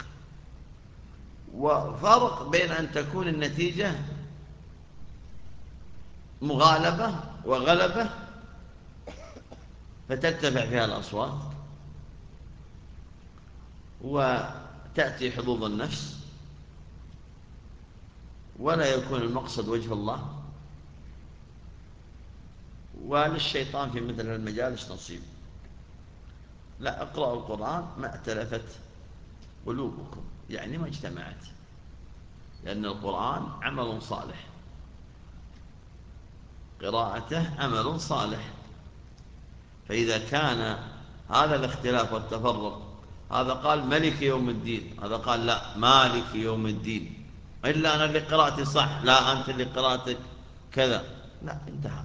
وفرق بين أن تكون النتيجة مغالبة وغلبة فترتفع فيها الأصوات وتأتي حظوظ النفس ولا يكون المقصد وجه الله، وللشيطان في مثل المجالس نصيب. لا، اقرأوا القرآن ما ائتلفت قلوبكم، يعني ما اجتمعت، لأن القرآن عمل صالح، قراءته عمل صالح. فإذا كان هذا الاختلاف والتفرق، هذا قال ملك يوم الدين، هذا قال لا مالك يوم الدين، إلا أنا اللي قراءتي صح، لا أنت اللي قراءتك كذا، لا، انتهى،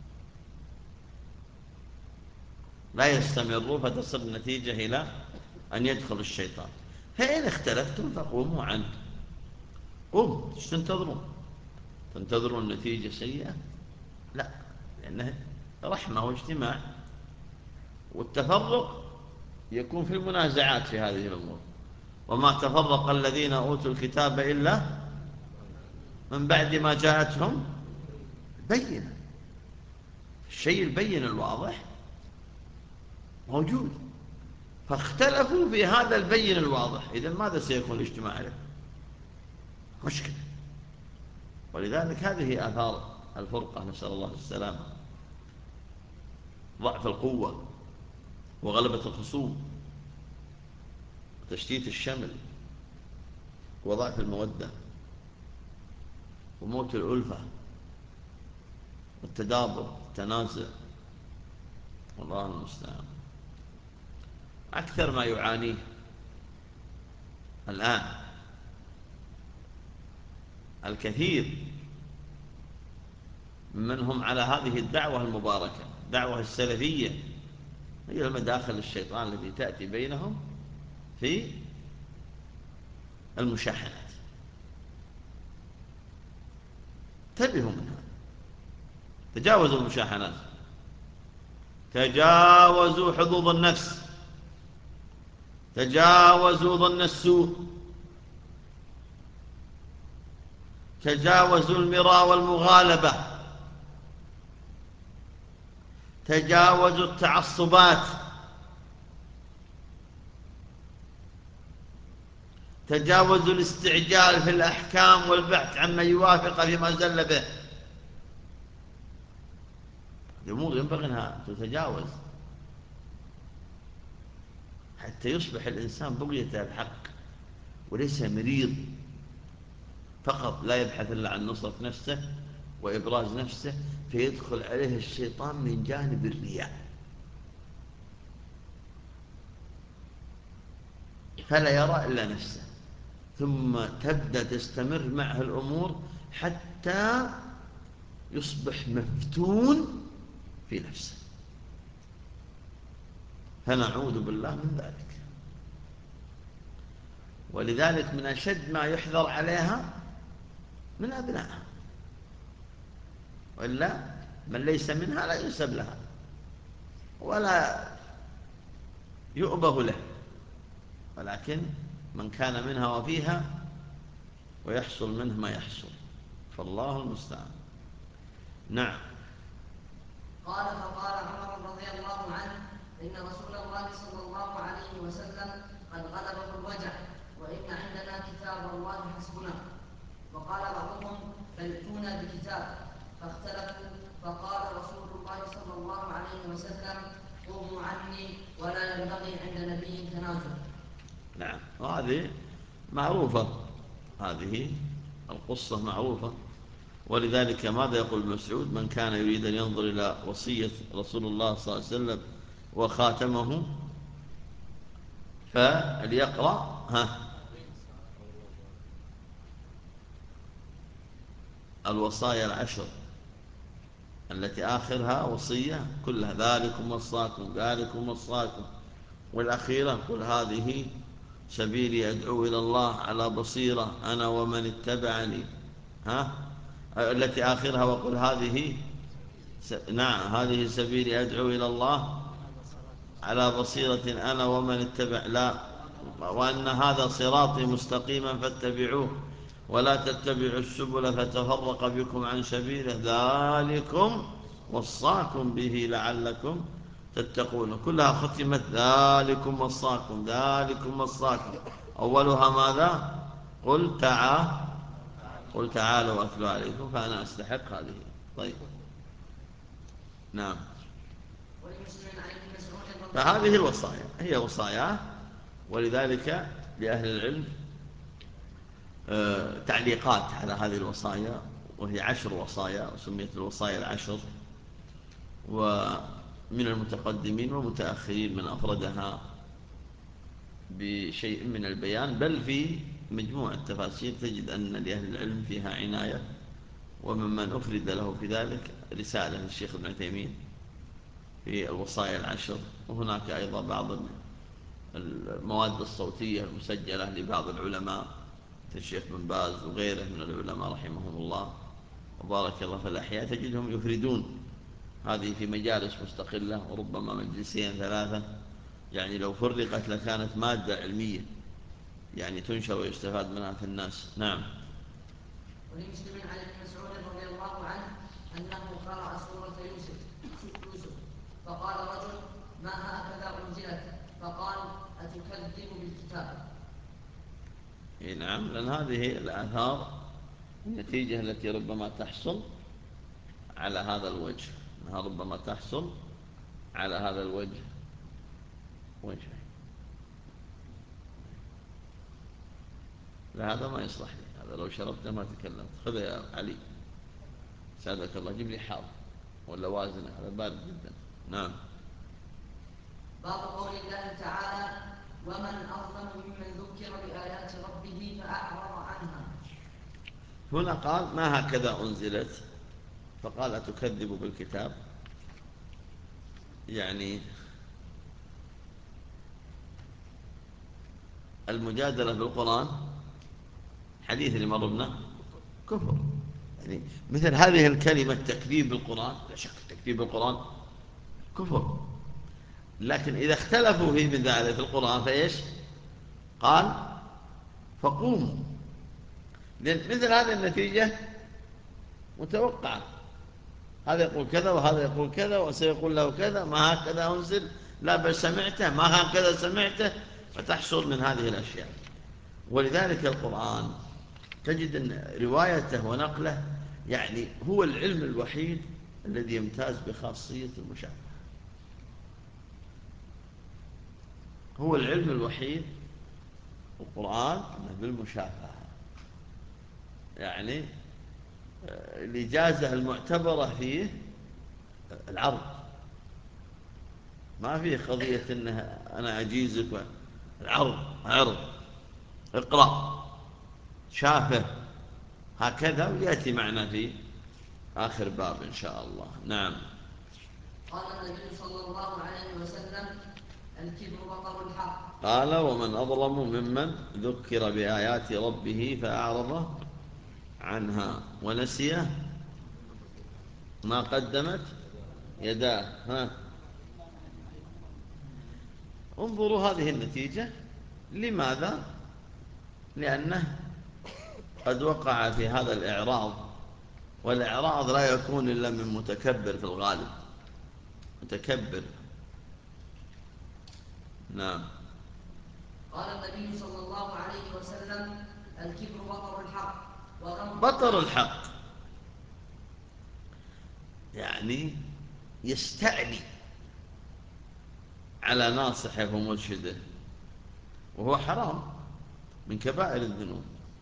لا يستمروا، فتصل النتيجة إلى أن يدخل الشيطان. فإن اختلفتم فقوموا عنه. قوم، ايش تنتظرون؟ تنتظرون نتيجة سيئة؟ لا، لأنه رحمة واجتماع. والتفرق يكون في المنازعات في هذه الأمور. وما تفرق الذين أوتوا الكتاب إلا من بعد ما جاءتهم بينة. الشيء البين الواضح موجود، فاختلفوا في هذا البين الواضح، إذن ماذا سيكون الاجتماع عليه؟ مشكلة. ولذلك هذه آثار الفرقة، نسأل الله السلامة: ضعف القوة وغلبة الخصوم وتشتيت الشمل وضعف المودة وموت الألفة والتدابر والتنازع. والله المستعان. أكثر ما يعانيه الآن الكثير منهم على هذه الدعوة المباركة، الدعوة السلفية، هي المداخل الشيطان التي تأتي بينهم في المشاحنات. انتبهوا منها، تجاوزوا المشاحنات، تجاوزوا حظوظ النفس، تجاوزوا ظن السوء، تجاوزوا المراء والمغالبة، تجاوزوا التعصبات، تجاوزوا الاستعجال في الأحكام والبحث عما يوافق فيما زل به. الأمور ينبغي أنها تتجاوز حتى يصبح الإنسان بغيته الحق وليس مريض فقط لا يبحث إلا عن نصرة نفسه وإبراز نفسه، فيدخل عليه الشيطان من جانب الرياء، فلا يرى إلا نفسه، ثم تبدأ تستمر معه الأمور حتى يصبح مفتون في نفسه، فنعوذ بالله من ذلك. ولذلك من أشد ما يحذر عليها من أبنائها، وإلا من ليس منها لا ينسب لها ولا يؤبه له، ولكن من كان منها وفيها ويحصل منه ما يحصل، فالله المستعان. نعم. قال فقال عمر رضي الله عنه إن رسول الله صلى الله عليه وسلم قد غلبه الوجع وإن عندنا كتاب الله حسبنا. وقال بعضهم بل ائتونا بكتاب، فاختلفوا. فقال رسول الله صلى الله عليه وسلم قوموا عني ولا ينبغي عند نبي تنازل. نعم، وهذه معروفة، هذه القصة معروفة. ولذلك ماذا يقول ابن مسعود؟ من كان يريد أن ينظر إلى وصية رسول الله صلى الله عليه وسلم وخاتمه فليقرأ ها الوصايا العشر التي آخرها وصية كلها، ذلكم وصاكم ذلكم وصاكم، والأخيرة قل هذه سبيلي أدعو إلى الله على بصيرة أنا ومن اتبعني، ها التي آخرها وقل هذه س... نعم هذه سبيلي أدعو إلى الله على بصيرة أنا ومن اتبع، لا، وأن هذا صراطي مستقيما فاتبعوه ولا تتبعوا السبل فتفرق بكم عن سبيله ذلكم وصاكم به لعلكم تتقون. كلها ختمت ذلكم وصاكم ذلكم وصاكم. أولها ماذا؟ قل تعالوا قل تعالوا أتلو عليكم فأنا أستحق هذه. طيب، نعم. فهذه الوصايا هي وصايا، ولذلك لأهل العلم تعليقات على هذه الوصايا، وهي عشر وصايا وسميت الوصايا العشر، ومن المتقدمين والمتأخرين من أفردها بشيء من البيان، بل في مجموع التفاسير تجد أن لأهل العلم فيها عناية، وممن أفرد له في ذلك رسالة للشيخ ابن عثيمين في الوصايا العشر، وهناك أيضا بعض المواد الصوتية المسجلة لبعض العلماء الشيخ بن باز وغيره من العلماء رحمهم الله وبارك الله في الأحياء، تجدهم يفردون هذه في مجالس مستقلة، وربما مجلسين ثلاثة، يعني لو فرقت لكانت مادة علمية يعني تنشر ويستفاد منها في الناس. نعم. ولمسلم عن ابن مسعود رضي الله عنه أنه قرأ سورة يوسف يوسف فقال رجل ما هكذا أنزلت؟ فقال أتكذب بالكتاب؟ إيه نعم، لأن هذه الآثار النتيجة التي ربما تحصل على هذا الوجه، أنها ربما تحصل على هذا الوجه. وجه لا، هذا ما يصلح لي، هذا لو شربته ما تكلمت. خذ يا علي سعدك الله، جيب لي حار ولا وازنه، هذا بارد جدا. نعم. باب قول الله تعالى ومن أظلم ممن ذكر بآيات ربه فأعرض عنها. هنا قال ما هكذا أنزلت، فقال أتكذب بالكتاب، يعني المجادلة بالقرآن حديث اللي مر بنا كفر، يعني مثل هذه الكلمة تكذيب بالقرآن، لا شك تكذيب بالقرآن كفر، لكن إذا اختلفوا في من ذلك في القرآن فإيش قال؟ فقوموا، لأن مثل هذه النتيجة متوقعة، هذا يقول كذا وهذا يقول كذا وسيقول له كذا، ما هكذا أنزل، لا بل سمعته، ما هكذا سمعته، فتحصل من هذه الأشياء. ولذلك القرآن تجد أن روايته ونقله يعني هو العلم الوحيد الذي يمتاز بخاصية المشافهة، هو العلم الوحيد القرآن بالمشافهة، يعني الإجازة المعتبرة فيه العرض، ما فيه قضية أنه أنا أجيزك، العرض عرض، اقرأ شافه هكذا، ويأتي معنا في آخر باب إن شاء الله. نعم. قال النبي صلى الله عليه وسلم الكبر بطر الحق. قال ومن أظلم ممن ذكر بآيات ربه فأعرض عنها ونسي ما قدمت يداه. ها انظروا هذه النتيجة. لماذا؟ لأنه قد وقع في هذا الإعراض، والإعراض لا يكون إلا من متكبر في الغالب، متكبر. نعم. قال النبي صلى الله عليه وسلم: الكبر بطر الحق وغمط بطر الحق يعني يستعلي على ناصحه ومرشده، وهو حرام من كبائر الذنوب،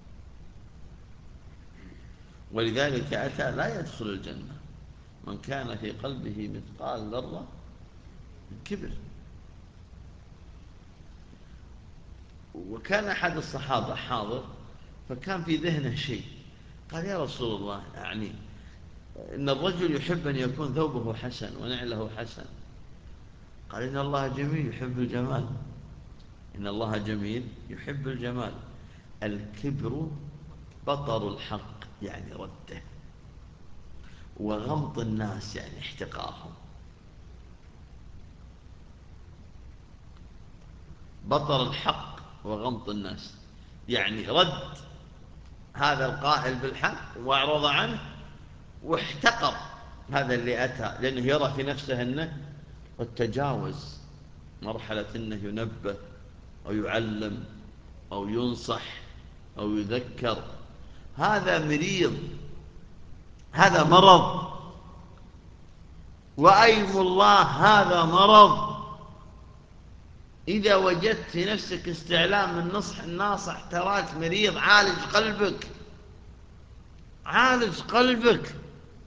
ولذلك أتى لا يدخل الجنة من كان في قلبه مثقال ذرة من كبر. وكان أحد الصحابة حاضر، فكان في ذهنه شيء، قال: يا رسول الله، يعني إن الرجل يحب أن يكون ثوبه حسن ونعله حسن. قال: إن الله جميل يحب الجمال. إن الله جميل يحب الجمال. الكبر بطر الحق يعني رده، وغمط الناس يعني احتقارهم. بطر الحق وغمط الناس يعني رد هذا القائل بالحق واعرض عنه، واحتقر هذا اللي أتى، لأنه يرى في نفسه أنه قد تجاوز مرحلة أنه ينبه أو يعلم أو ينصح أو يذكر. هذا مريض، هذا مرض، وأيم الله هذا مرض. إذا وجدت في نفسك استعلاء من نصح الناصح تراك مريض. عالج قلبك، عالج قلبك.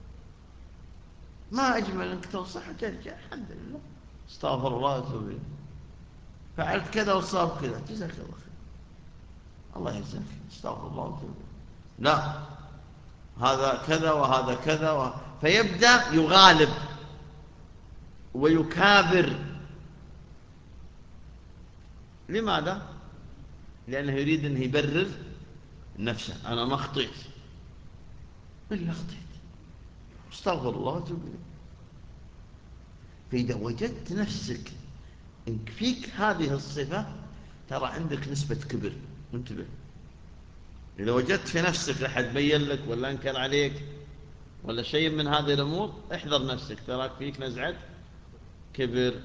ما أجمل أنك تنصح وترجع: الحمد لله، استغفر الله واتوب إليه، فعلت كذا وصاب كذا، جزاك الله خير، الله يجزاك، استغفر الله واتوب إليه. لا، هذا كذا وهذا كذا و... فيبدأ يغالب ويكابر. لماذا؟ لأنه يريد أن يبرر نفسه: أنا ما خطيت، إلا خطيت، استغفر الله واتوب إليه. فإذا وجدت نفسك إنك فيك هذه الصفة، ترى عندك نسبة كبر، انتبه. إذا وجدت في نفسك لحد بين لك ولا أنكر عليك ولا شيء من هذه الأمور، احذر نفسك، تراك فيك نزعة كبر.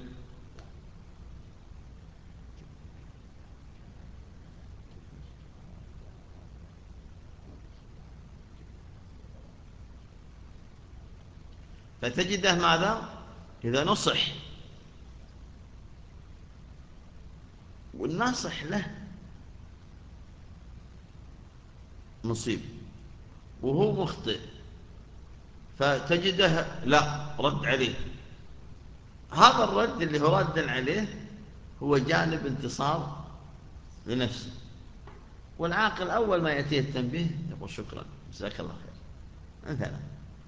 فتجده ماذا؟ إذا نصح والناصح له مصيب وهو مخطئ، فتجده لا، رد عليه. هذا الرد اللي هو رد عليه هو جانب انتصار لنفسه. والعاقل أول ما يأتيه التنبيه يقول: شكرا، جزاك الله خير، مثلا.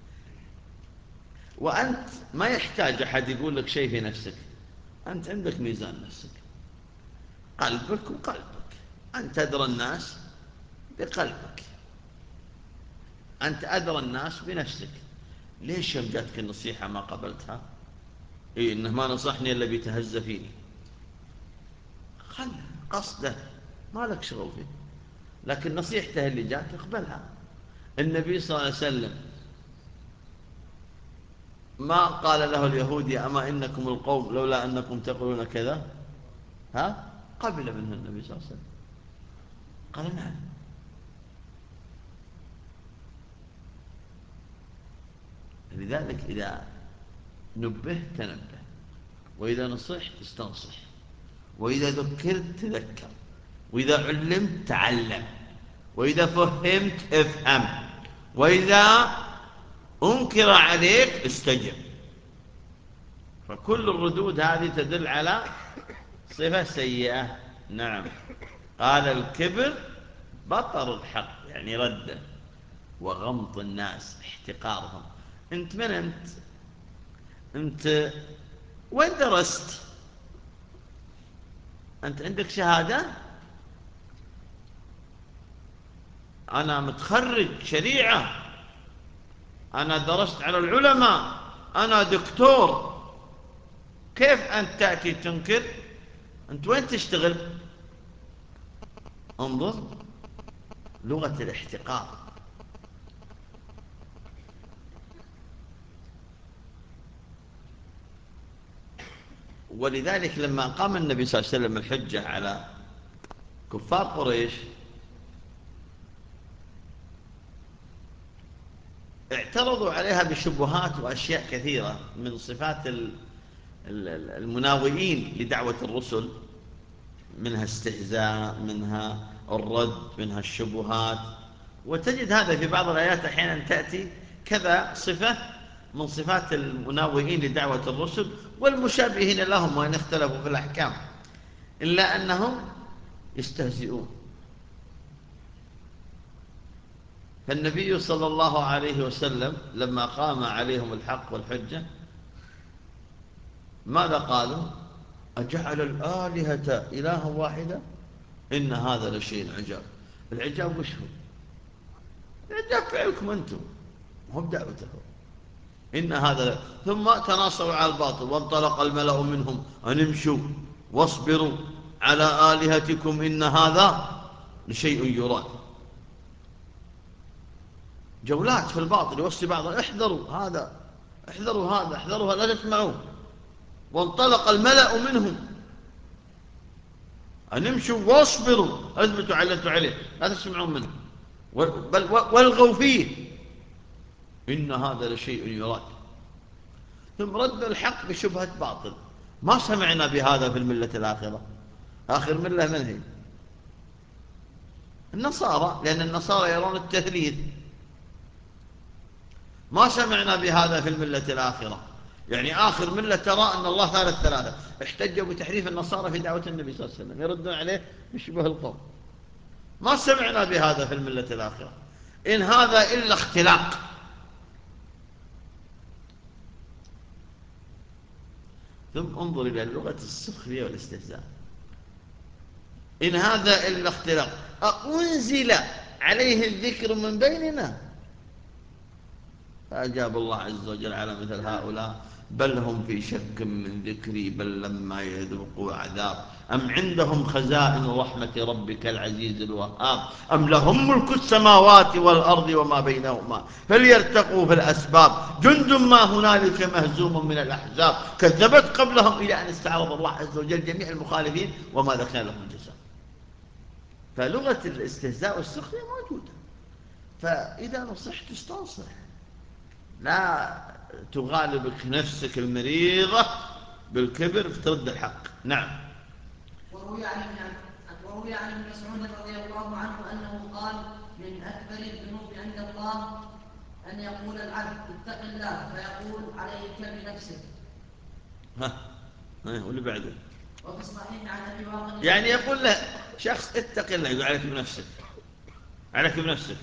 وأنت ما يحتاج أحد يقول لك شيء في نفسك، أنت عندك ميزان نفسك، قلبك وقلبك. أنت أدرى الناس بقلبك، أنت أدرى الناس بنفسك. ليش يوم جاتك النصيحة ما قبلتها؟ إيه، إنه ما نصحني إلا بيتهزى فيني. خل قصده، ما لك شغل فيه، لكن نصيحته اللي جات اقبلها. النبي صلى الله عليه وسلم ما قال له اليهودي: أما إنكم القوم لولا أنكم تقولون كذا؟ ها؟ قبل منه النبي صلى الله عليه وسلم، قال: نعم. لذلك إذا نبه تنبه، وإذا نصحت استنصح، وإذا ذكرت تذكر، وإذا علمت تعلم، وإذا فهمت افهم، وإذا أنكر عليك استجب. فكل الردود هذه تدل على صفة سيئة. نعم. قال: الكبر بطر الحق يعني رده، وغمط الناس احتقارهم. أنت من أنت؟ أنت وين درست؟ أنت عندك شهادة؟ أنا متخرج شريعة، أنا درست على العلماء، أنا دكتور. كيف أنت تأتي تنكر أنت وين تشتغل؟ انظر لغة الاحتقار. ولذلك لما قام النبي صلى الله عليه وسلم الحجة على كفار قريش اعترضوا عليها بشبهات وأشياء كثيرة من صفات المناوئين لدعوة الرسل، منها استهزاء، منها الرد، منها الشبهات. وتجد هذا في بعض الآيات أحيانا تأتي كذا صفة من صفات المناوئين لدعوة الرسل والمشابهين لهم وإن اختلفوا في الأحكام، إلا أنهم يستهزئون. فالنبي صلى الله عليه وسلم لما قام عليهم الحق والحجة ماذا قالوا؟ أجعل الآلهة إلها واحدة إن هذا لشيء عجاب. العجاب وش هو؟ العجاب فعلكم أنتم، هو بدعوته. إن هذا، ثم تناصروا على الباطل وانطلق الملأ منهم أن امشوا واصبروا على آلهتكم إن هذا لشيء يراد. جولات في الباطل يوصي بعضهم احذروا هذا، احذروا هذا، احذروا هذا، لا تسمعوا. وانطلق الملأ منهم أن امشوا واصبروا، اثبتوا على أنتم عليه، لا تسمعون منه، بل والغوا فيه إن هذا لشيء يراد. ثم رد الحق بشبهة باطل. ما سمعنا بهذا في الملة الآخرة. آخر ملة من هي؟ النصارى، لأن النصارى يرون التثليث. ما سمعنا بهذا في الملة الآخرة، يعني آخر ملة ترى أن الله ثالث ثلاثة. احتجوا بتحريف النصارى في دعوة النبي صلى الله عليه وسلم، يردون عليه بشبه القوم. ما سمعنا بهذا في الملة الآخرة، إن هذا إلا اختلاق. ثم انظر إلى لغة السخرية والاستهزاء. إن هذا إلا اختلاق، أنزل عليه الذكر من بيننا. فأجاب الله عز وجل على مثل هؤلاء: بل هم في شك من ذكري بل لما يذوقوا عذاب أم عندهم خزائن رحمة ربك العزيز الوهاب أم لهم ملك السماوات والأرض وما بينهما فليرتقوا في الأسباب جند ما هنالك مهزوم من الأحزاب كذبت قبلهم، إلى أن استعرض الله عز وجل جميع المخالفين وماذا كان لهم الجزاء. فلغة الاستهزاء والسخرية موجودة. فإذا نصحت استنصح، لا تغالبك نفسك المريضة بالكبر فترد الحق. نعم. وروي عن وروي عن ابن مسعود رضي الله عنه أنه قال: من أكبر الذنوب عند الله أن يقول العبد اتق الله فيقول عليك بنفسك. ها ها واللي بعده. وفي الصحيح عن أبي واقد يعني يقول له شخص اتق الله، يقول عليك بنفسك، عليك بنفسك.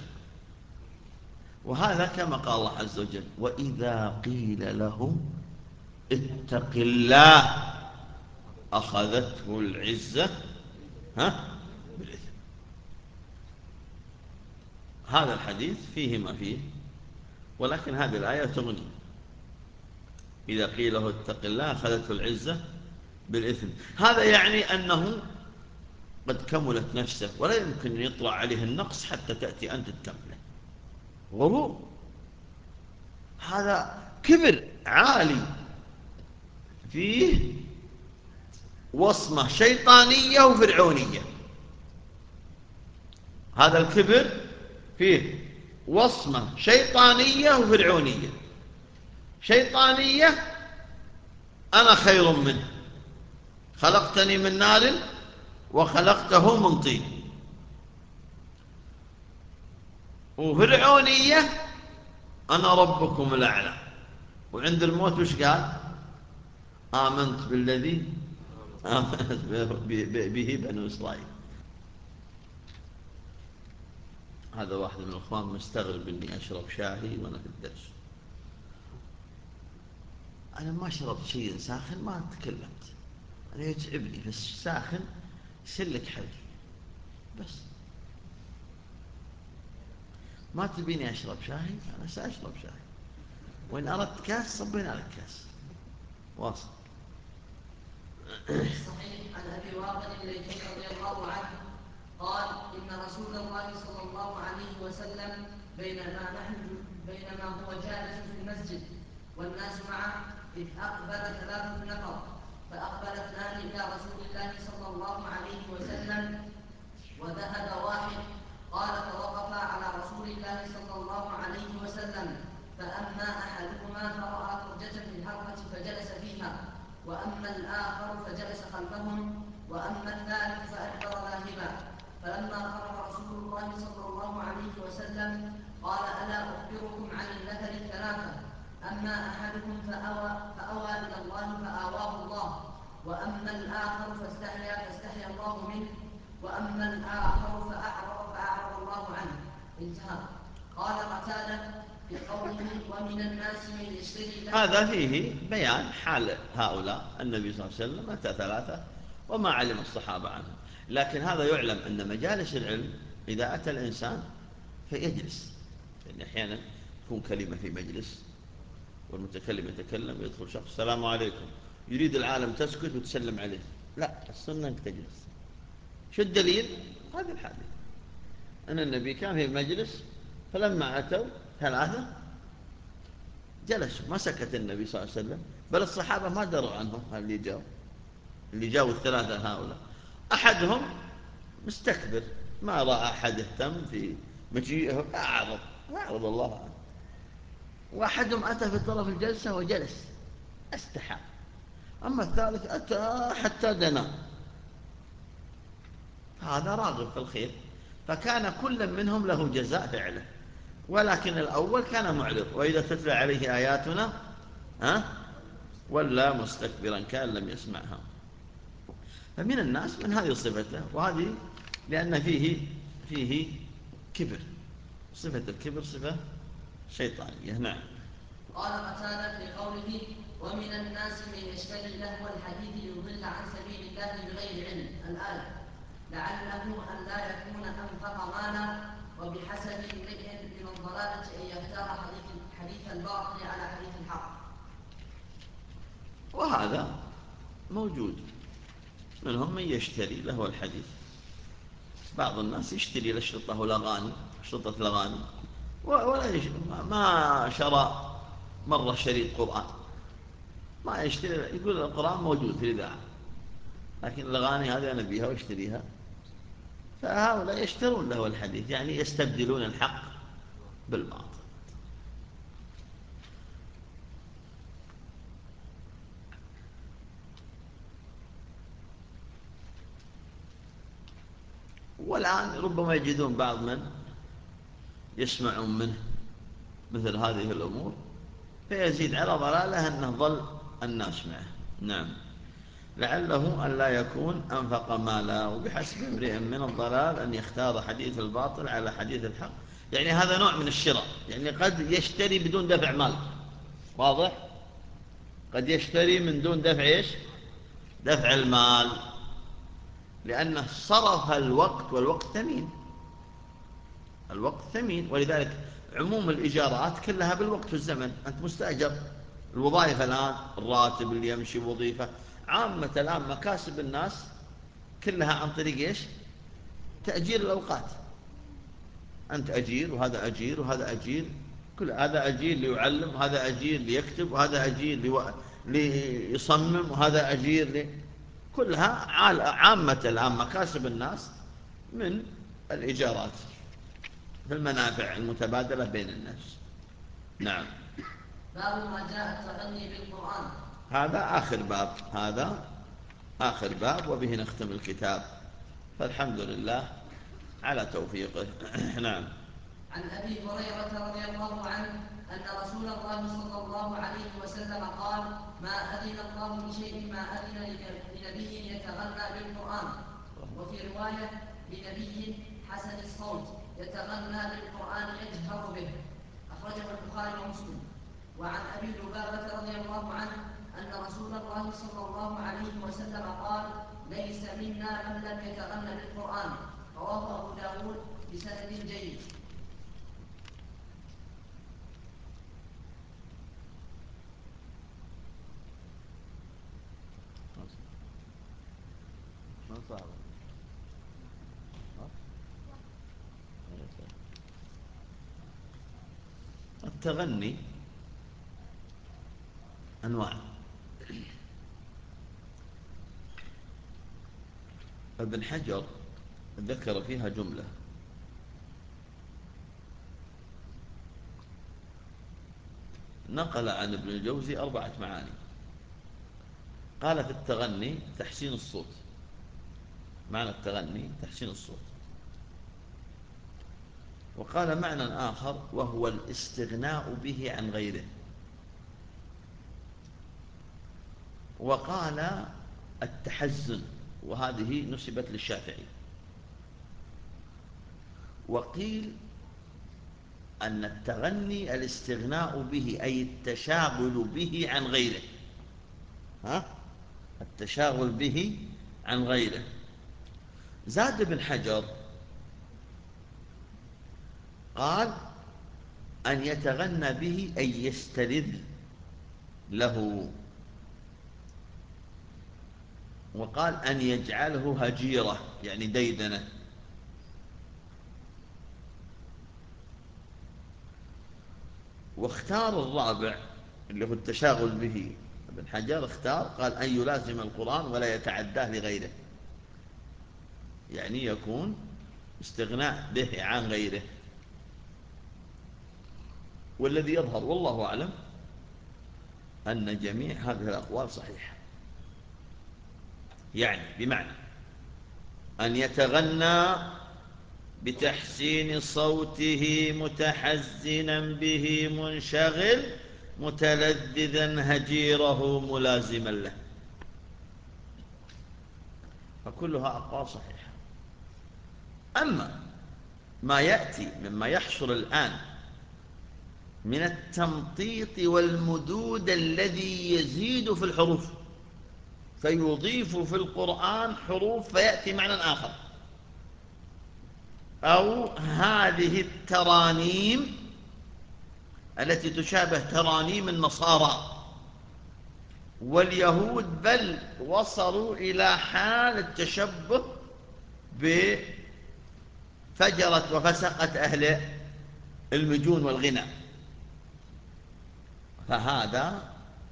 وهذا كما قال الله عز وجل: وإذا قيل له اتق الله أخذته العزة ها بالإثم. هذا الحديث فيه ما فيه، ولكن هذه الآية تغني. إذا قيل له اتق الله أخذته العزة بالإثم، هذا يعني أنه قد كملت نفسه ولا يمكن أن يطلع عليه النقص حتى تأتي أنت تكمله. غرور، هذا كبر عالي فيه وصمة شيطانية وفرعونية. هذا الكبر فيه وصمة شيطانية وفرعونية. شيطانية: أنا خير منه، خلقتني من نار وخلقته من طين. وفرعونية: أنا ربكم الأعلى. وعند الموت وش قال؟ آمنت بالذي آمنت به بنو إسرائيل. هذا واحد من الأخوان مستغرب إني أشرب شاهي وأنا في الدرس. أنا ما شربت شيء ساخن ما تكلمت، أنا يتعبني بس ساخن يسلك حلقي بس. ما تبيني أشرب شاهي، أنا سأشرب شاهي، وإن أردت كاس صبينا لك كاس. واصل. صحيح عن أبي واقد الليثي رضي الله عنه قال إن رسول الله صلى الله عليه وسلم بينما نحن بينما هو جالس في المسجد والناس معه إذ أقبل ثلاثة نفر فأقبل اثنان إلى رسول الله صلى الله عليه وسلم وذهب واحد قال فوقف على رسول الله صلى الله عليه وسلم فأما أحدهما فرأى فرجة في الحلقة فجلس فيها وأما الآخر فجلس خلفهم وأما الثالث فأدبر ذاهبا فلما خرج رسول الله صلى الله عليه وسلم قال ألا أخبركم عن النفر الثلاثة أما أحدكم فأوى, فأوى إلى الله فآواه الله وأما الآخر فاستحيا فاستحيا الله منه وأما الآخر فأعرض فأعرض الله عنه. انتهى. قال قتادة في قوله ومن الناس من يشتري هذا فيه بيان حال هؤلاء. النبي صلى الله عليه وسلم أتى ثلاثة وما علم الصحابة عنهم، لكن هذا يعلم أن مجالس العلم إذا أتى الإنسان فيجلس، لأن أحيانا تكون كلمة في مجلس والمتكلم يتكلم يدخل شخص السلام عليكم، يريد العالم تسكت وتسلم عليه، لا، السنة أنك تجلس. شو الدليل؟ هذا الحديث أن النبي كان في مجلس فلما أتوا ثلاثة جلسوا، ما سكت النبي صلى الله عليه وسلم، بل الصحابة ما دروا عنهم اللي جاءوا اللي جاءوا الثلاثة هؤلاء. أحدهم مستكبر ما رأى أحد اهتم في مجيئه أعرض أعرض الله عنه، وأحدهم أتى في طرف الجلسة وجلس استحى، أما الثالث أتى حتى دنا، هذا راغب في الخير، فكان كل منهم له جزاء فعله، ولكن الأول كان معرض، وإذا تتلى عليه آياتنا ها ولا مستكبرا كان لم يسمعها. فمن الناس من هذه صفته، وهذه لأن فيه فيه كبر، صفة الكبر صفة شيطانية. نعم. قال قتادة في قوله ومن الناس من يشتري لهو الحديث ليضل عن سبيل الله بغير علم الآية لعله أن لا يكون أنفق مالا وبحسب امرئ من الضلالة أن يختار حديث, حديث الباطل على حديث الحق. وهذا موجود، منهم من يشتري لهو الحديث، بعض الناس يشتري لشرطه الأغاني شرطة الأغاني ولا يش... ما شرى مرة شريط قرآن، ما يشتري، يقول القرآن موجود في الإذاعة لكن الأغاني هذه أنا بيها واشتريها. فهؤلاء يشترون له الحديث، يعني يستبدلون الحق بالباطل. والآن ربما يجدون بعض من يسمعون منه مثل هذه الأمور فيزيد على ضلاله أنه ضل الناس معه. نعم. لعله أن لا يكون أنفق مالا وبحسب امرئ من الضلال أن يختار حديث الباطل على حديث الحق، يعني هذا نوع من الشراء، يعني قد يشتري بدون دفع مال، واضح؟ قد يشتري من دون دفع إيش؟ دفع المال، لأنه صرف الوقت، والوقت ثمين، الوقت ثمين، ولذلك عموم الإيجارات كلها بالوقت في الزمن. أنت مستأجر، الوظائف الآن الراتب اللي يمشي وظيفة عامة الآن مكاسب الناس كلها عن طريق إيش؟ تأجير الأوقات. أنت أجير وهذا أجير وهذا أجير، كل هذا أجير ليعلم وهذا أجير ليكتب وهذا أجير ليو... ليصمم وهذا أجير لي... كلها عامة الآن مكاسب الناس من الإيجارات في المنافع المتبادلة بين الناس. نعم. باب ما جاء التغني بالقرآن. هذا آخر باب، هذا آخر باب وبه نختم الكتاب، فالحمد لله على توفيقه. نعم. عن أبي هريرة رضي الله عنه أن رسول الله صلى الله عليه وسلم قال ما أذن الله لشيء ما أذن لنبي يتغنى بالقرآن، وفي رواية لنبي حسن الصوت يتغنى بالقرآن يجهر به، أخرجه البخاري ومسلم. وعن أبي لبابة رضي الله عنه أن رسول الله صلى الله عليه وسلم قال ليس منا من لم يتغنى بالقرآن، رواه أبو داود بسند جيد. التغني أنواع. ابن حجر ذكر فيها جملة، نقل عن ابن الجوزي أربعة معاني. قال في التغني تحسين الصوت، معنى التغني تحسين الصوت. وقال معنى آخر وهو الاستغناء به عن غيره. وقال التحزن، وهذه نسبت للشافعي. وقيل أن التغني الاستغناء به، أي التشاغل به عن غيره. ها؟ التشاغل به عن غيره. زاد ابن حجر قال أن يتغنى به أي يستلذ له. وقال أن يجعله هجيرة، يعني ديدنة. واختار الرابع اللي هو التشاغل به، ابن حجر اختار قال أن يلازم القرآن ولا يتعداه لغيره، يعني يكون استغناء به عن غيره. والذي يظهر والله أعلم أن جميع هذه الأقوال صحيحة، يعني بمعنى أن يتغنى بتحسين صوته متحزنا به منشغل متلذذا هجيره ملازما له، فكلها أقوال صحيحة. أما ما يأتي مما يحصل الآن من التمطيط والمدود الذي يزيد في الحروف فيضيف في القرآن حروف فيأتي معنى آخر، أو هذه الترانيم التي تشابه ترانيم النصارى واليهود، بل وصلوا إلى حال التشبه بفجرة وفسقة أهل المجون والغنى. فهذا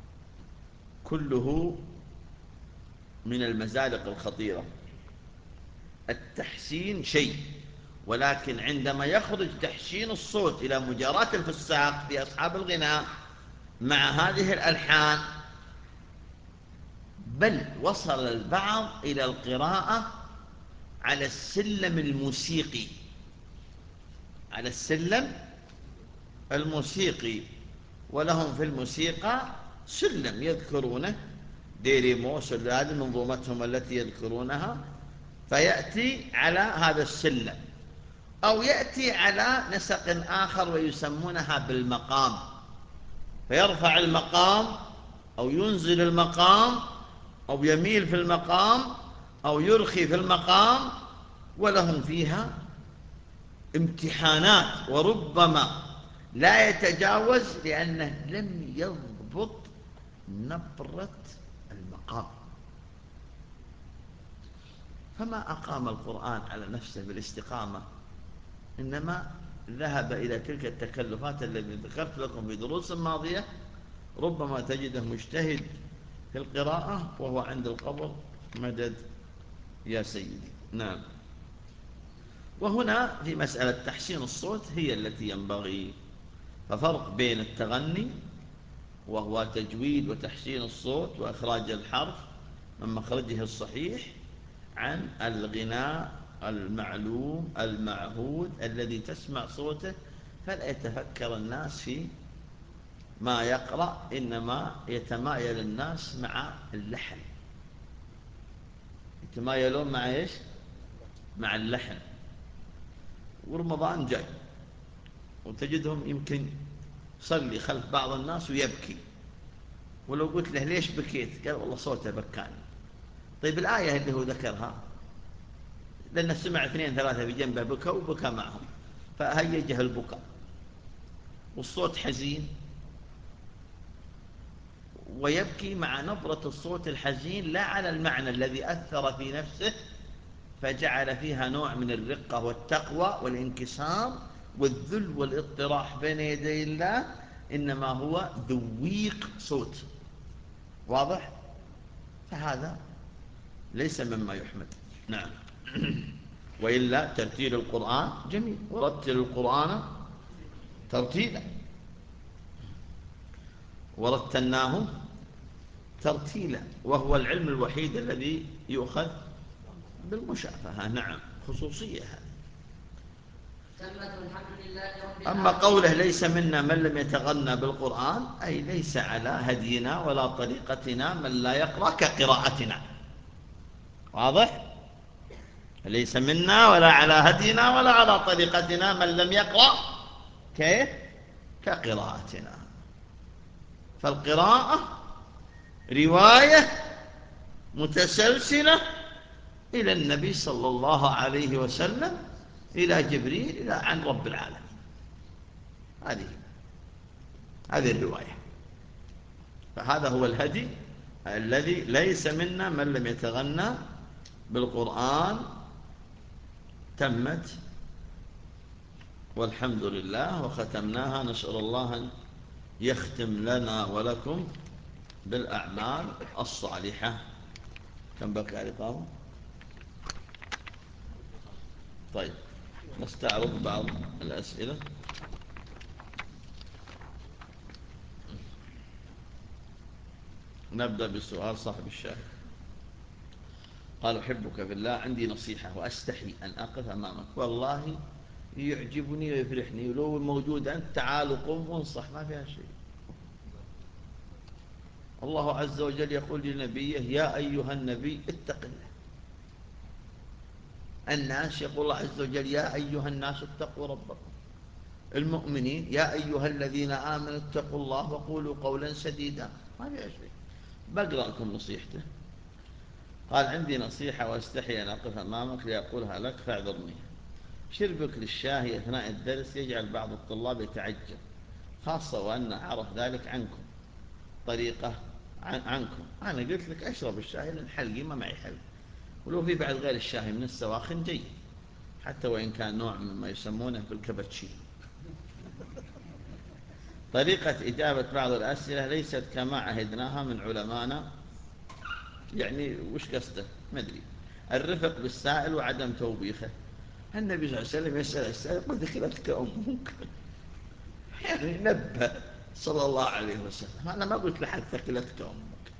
كله من المزالق الخطيرة. التحسين شيء، ولكن عندما يخرج تحسين الصوت إلى مجاراة الفساق في أصحاب الغناء مع هذه الألحان، بل وصل البعض إلى القراءة على السلم الموسيقي، على السلم الموسيقي. ولهم في الموسيقى سلم يذكرونه، ديري موس، هذه منظومتهم التي يذكرونها، فيأتي على هذا السلم، أو يأتي على نسق آخر ويسمونها بالمقام، فيرفع المقام أو ينزل المقام أو يميل في المقام أو يرخي في المقام. ولهم فيها امتحانات، وربما لا يتجاوز لأنه لم يضبط نبرة المقام. فما أقام القرآن على نفسه بالاستقامة، إنما ذهب إلى تلك التكلفات التي ذكرت لكم في دروس ماضية. ربما تجده مجتهد في القراءة وهو عند القبر مدد يا سيدي. نعم. وهنا في مسألة تحسين الصوت هي التي ينبغي، ففرق بين التغني وهو تجويد وتحسين الصوت وإخراج الحرف من مخرجه الصحيح، عن الغناء المعلوم المعهود الذي تسمع صوته فلا يتفكر الناس في ما يقرأ، إنما يتمايل الناس مع اللحن، يتمايلون مع إيش؟ مع اللحن. ورمضان جاي وتجدهم يمكن صلي خلف بعض الناس ويبكي، ولو قلت له ليش بكيت؟ قال والله صوته بكاني. طيب الآية اللي هو ذكرها لأنه سمع اثنين ثلاثة بجنبه بكى وبكى معهم فهيجه البكاء، والصوت حزين ويبكي مع نبرة الصوت الحزين لا على المعنى الذي أثر في نفسه فجعل فيها نوع من الرقة والتقوى والانكسار والذل والاضطراح بين يدي الله إنما هو ذويق صوت. واضح؟ فهذا ليس مما يحمد. نعم. وإلا ترتيل القرآن جميل، ورتل القرآن ترتيلا، ورتلناه ترتيلا، وهو العلم الوحيد الذي يؤخذ بالمشافهة. نعم، خصوصية هذه. أما قوله ليس منا من لم يتغنى بالقرآن، أي ليس على هدينا ولا طريقتنا من لا يقرأ كقراءتنا. واضح؟ ليس منا ولا على هدينا ولا على طريقتنا من لم يقرأ كيف؟ كقراءتنا. فالقراءة رواية متسلسلة إلى النبي صلى الله عليه وسلم، إلى جبريل، إلى عن رب العالمين. هذه هذه الرواية. فهذا هو الهدي الذي ليس منا من لم يتغنى بالقرآن. تمت والحمد لله وختمناها. نسأل الله أن يختم لنا ولكم بالأعمال الصالحة. كم بقي على طاوة؟ طيب، نستعرض بعض الأسئلة. نبدأ بسؤال صاحب الشاهد. قال: أحبك في الله، عندي نصيحة وأستحي أن أقف أمامك، والله يعجبني ويفرحني، ولو موجود أنت تعال قم وانصح، ما فيها شيء. الله عز وجل يقول لنبيه: يا أيها النبي اتق الله. الناس يقول الله عز وجل: يا أيها الناس اتقوا ربكم. المؤمنين: يا أيها الذين آمنوا اتقوا الله وقولوا قولا سديدا. ما فيها شيء. بقرأ لكم نصيحته. قال: عندي نصيحة وأستحي أن أقف أمامك لأقولها لك فاعذرني. شربك للشاي أثناء الدرس يجعل بعض الطلاب يتعجب، خاصة وأن عرف ذلك عنكم طريقة عنكم. أنا قلت لك أشرب الشاي لأن حلقي ما معي حلق، ولو في بعد غير الشاي من السواخن جيد، حتى وإن كان نوع مما يسمونه بالكابتشينو. طريقة إجابة بعض الأسئلة ليست كما عهدناها من علمانا. يعني وش قصده؟ ما أدري. الرفق بالسائل وعدم توبيخه. النبي صلى الله عليه وسلم يسأل السائل: قل دخلتك أمك؟ يعني نبه صلى الله عليه وسلم. أنا ما قلت لحد ثقلتك أمك.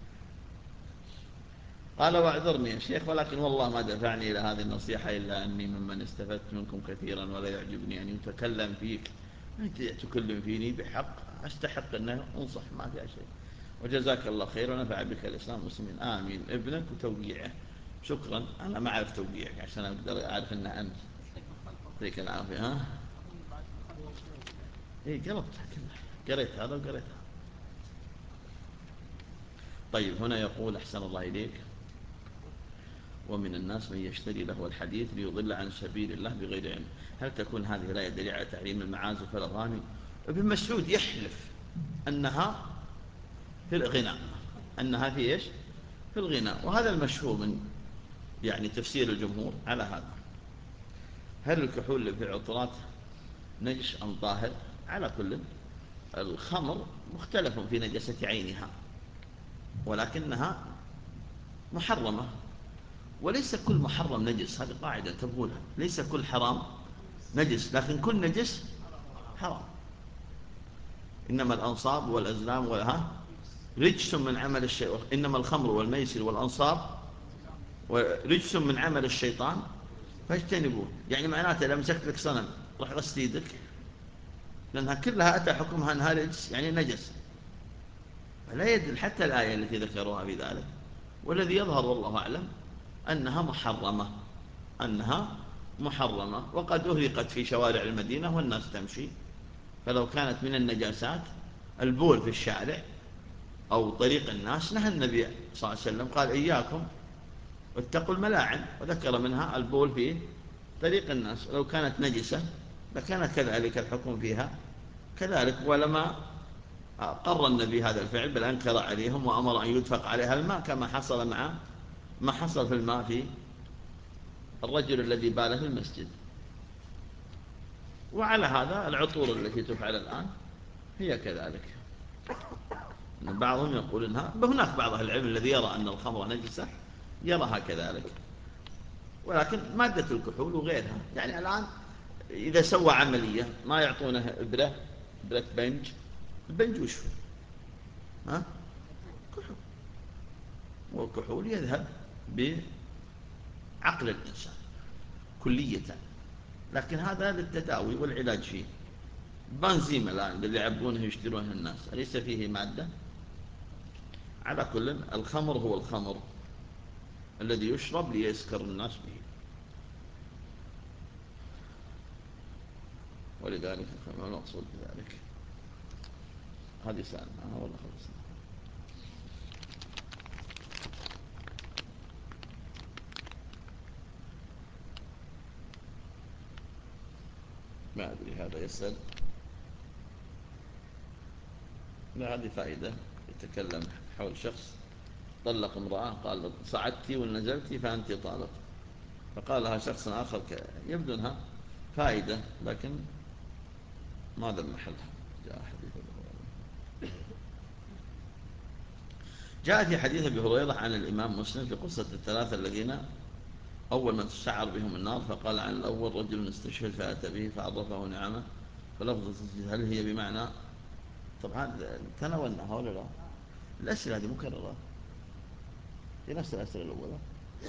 قال: واعذرني يا شيخ، ولكن والله ما دفعني إلى هذه النصيحة إلا أني ممن استفدت منكم كثيرا، ولا يعجبني أن يتكلم فيك. أنت تكلم فيني بحق، أستحق أن أنصح، ما فيها شيء. وجزاك الله خير ونفع بك الإسلام والمسلمين. آمين. ابنك وتوقيعه. شكرا. أنا ما أعرف توقيعك عشان أقدر أعرف أنه أنت. يعطيك العافية. ها؟ إيه، قربتها كلها، قريت هذا وقريت هذا. طيب، هنا يقول: أحسن الله إليك، ومن الناس من يشتري له الحديث ليضل عن سبيل الله بغير علم، هل تكون هذه الآية دليل على تحريم المعازف والأغاني؟ ابن مسعود يحلف أنها في الغناء، أنها في إيش؟ في الغناء. وهذا المشهور من يعني تفسير الجمهور على هذا. هل الكحول اللي في العطرات نجس أم طاهر؟ على كل، الخمر مختلف في نجاسة عينها، ولكنها محرمة. وليس كل محرم نجس، هذه قاعدة تقولها. ليس كل حرام نجس، لكن كل نجس حرام. إنما الأنصاب والأزلام والها رجس من عمل الشيطان. إنما الخمر والميسر والأنصاب رجس من عمل الشيطان فاجتنبوه. يعني معناته لو مسكت لك صنم راح غسل يدك، لأنها كلها أتى حكمها أنها رجس، يعني نجس. فلا يدل حتى الآية التي ذكروها في ذلك. والذي يظهر والله أعلم أنها محرمة، أنها محرمة. وقد أهرقت في شوارع المدينة والناس تمشي. فلو كانت من النجاسات البول في الشارع أو طريق الناس، نهى النبي صلى الله عليه وسلم، قال: إياكم واتقوا الملاعن، وذكر منها البول في طريق الناس. لو كانت نجسة لكان كذلك الحكم فيها كذلك. ولما قر النبي هذا الفعل، بل أنكر عليهم وأمر أن يدفق عليها الماء، كما حصل مع ما حصل في الماء في الرجل الذي بال في المسجد. وعلى هذا العطور التي تفعل الآن هي كذلك. بعضهم يقول إنها، هناك بعض أهل العلم الذي يرى أن الخمر نجسة يراها كذلك، ولكن مادة الكحول وغيرها، يعني الآن إذا سوى عملية ما يعطونه إبرة إبرة بنج، البنج وش هو؟ ها؟ كحول، والكحول يذهب بعقل الإنسان كلية، لكن هذا للتداوي والعلاج فيه. بنزيم الآن اللي يعبونه يشترونه الناس أليس فيه مادة؟ على كل، الخمر هو الخمر الذي يشرب ليسكر الناس به، ولذلك ما المقصود بذلك. هذه سألناها ولا خلصنا؟ ما أدري، هذا يسأل. لا، هذه فائدة. يتكلم حول شخص طلق امرأة، قال صعدتي ونزلتي فأنت طالق، فقال لها شخص آخر يبدو أنها فائدة، لكن ماذا المحلها؟ جاء حديث جاء في حديث أبي هريرة عن الإمام مسلم في قصة الثلاثة الذين أول من تشعر بهم النار، فقال عن الأول رجل استشهد فأتى به فعرفه نعمه، فلفظ هل هي بمعنى، طبعا تناولناها ولا لا؟ الأسئلة هذه مكررة في نفس الأسئلة الأولى.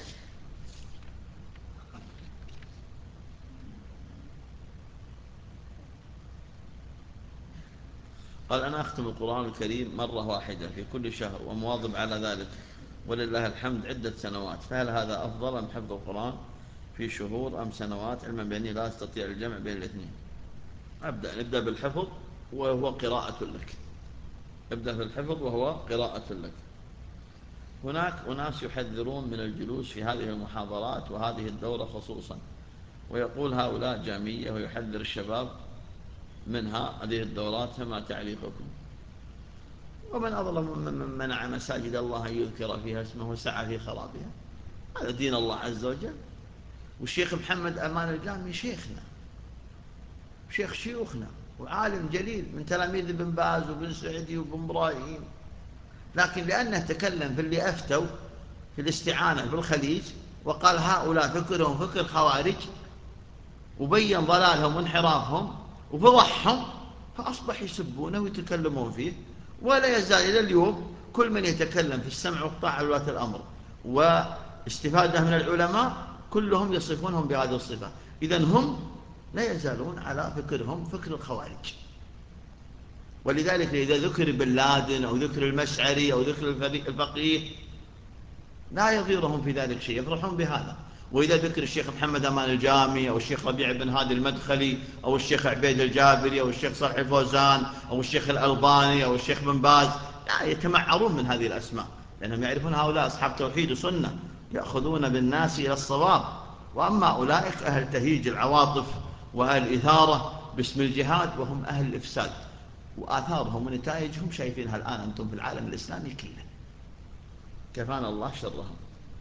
قال أنا أختم القرآن الكريم مرة واحدة في كل شهر ومواظب على ذلك ولله الحمد عدة سنوات، فهل هذا أفضل أم حفظ القرآن في شهور أم سنوات، علما بأني لا أستطيع الجمع بين الاثنين؟ أبدأ نبدأ بالحفظ وهو قراءة لك، ابدأ في الحفظ وهو قراءة لك. هناك أناس يحذرون من الجلوس في هذه المحاضرات وهذه الدورة خصوصا، ويقول هؤلاء جامية ويحذر الشباب منها هذه الدورات، فما تعليقكم؟ ومن أظلم ممن منع مساجد الله أن يذكر فيها اسمه وسعى في خرابها، هذا دين الله عز وجل. والشيخ محمد أمان الجامي شيخنا، شيخ شيوخنا، وعالم جليل من تلاميذ ابن باز وابن سعدي وابن إبراهيم، لكن لأنه تكلم في اللي أفتوا في الاستعانة بالخليج وقال هؤلاء فكرهم فكر خوارج، وبين ضلالهم وانحرافهم وفضحهم، فأصبح يسبونه ويتكلمون فيه. ولا يزال إلى اليوم كل من يتكلم في السمع والطاعة لولاة الأمر واستفادة من العلماء كلهم يصفونهم بهذه الصفة. إذن هم لا يزالون على فكرهم فكر الخوارج. ولذلك إذا ذكر بن لادن أو ذكر المشعري أو ذكر الفقيه لا يضيرهم في ذلك شيء، يفرحون بهذا. وإذا ذكر الشيخ محمد أمان الجامي أو الشيخ ربيع بن هادي المدخلي أو الشيخ عبيد الجابري أو الشيخ صالح الفوزان أو الشيخ الألباني أو الشيخ بن باز، يعني يتمعرون من هذه الأسماء، لأنهم يعرفون هؤلاء أصحاب توحيد وسنة يأخذون بالناس إلى الصواب. وأما أولئك أهل تهيج العواطف وأهل إثارة باسم الجهاد، وهم أهل الإفساد، وآثارهم ونتائجهم شايفينها الآن أنتم في العالم الإسلامي كله، كفانا الله شرهم.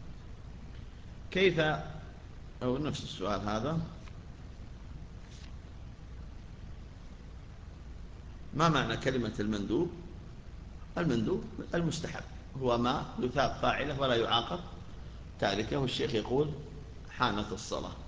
كيف، أو نفس السؤال هذا، ما معنى كلمة المندوب؟ المندوب المستحب، هو ما يثاب فاعله ولا يعاقب تاركه. والشيخ يقول حانت الصلاة.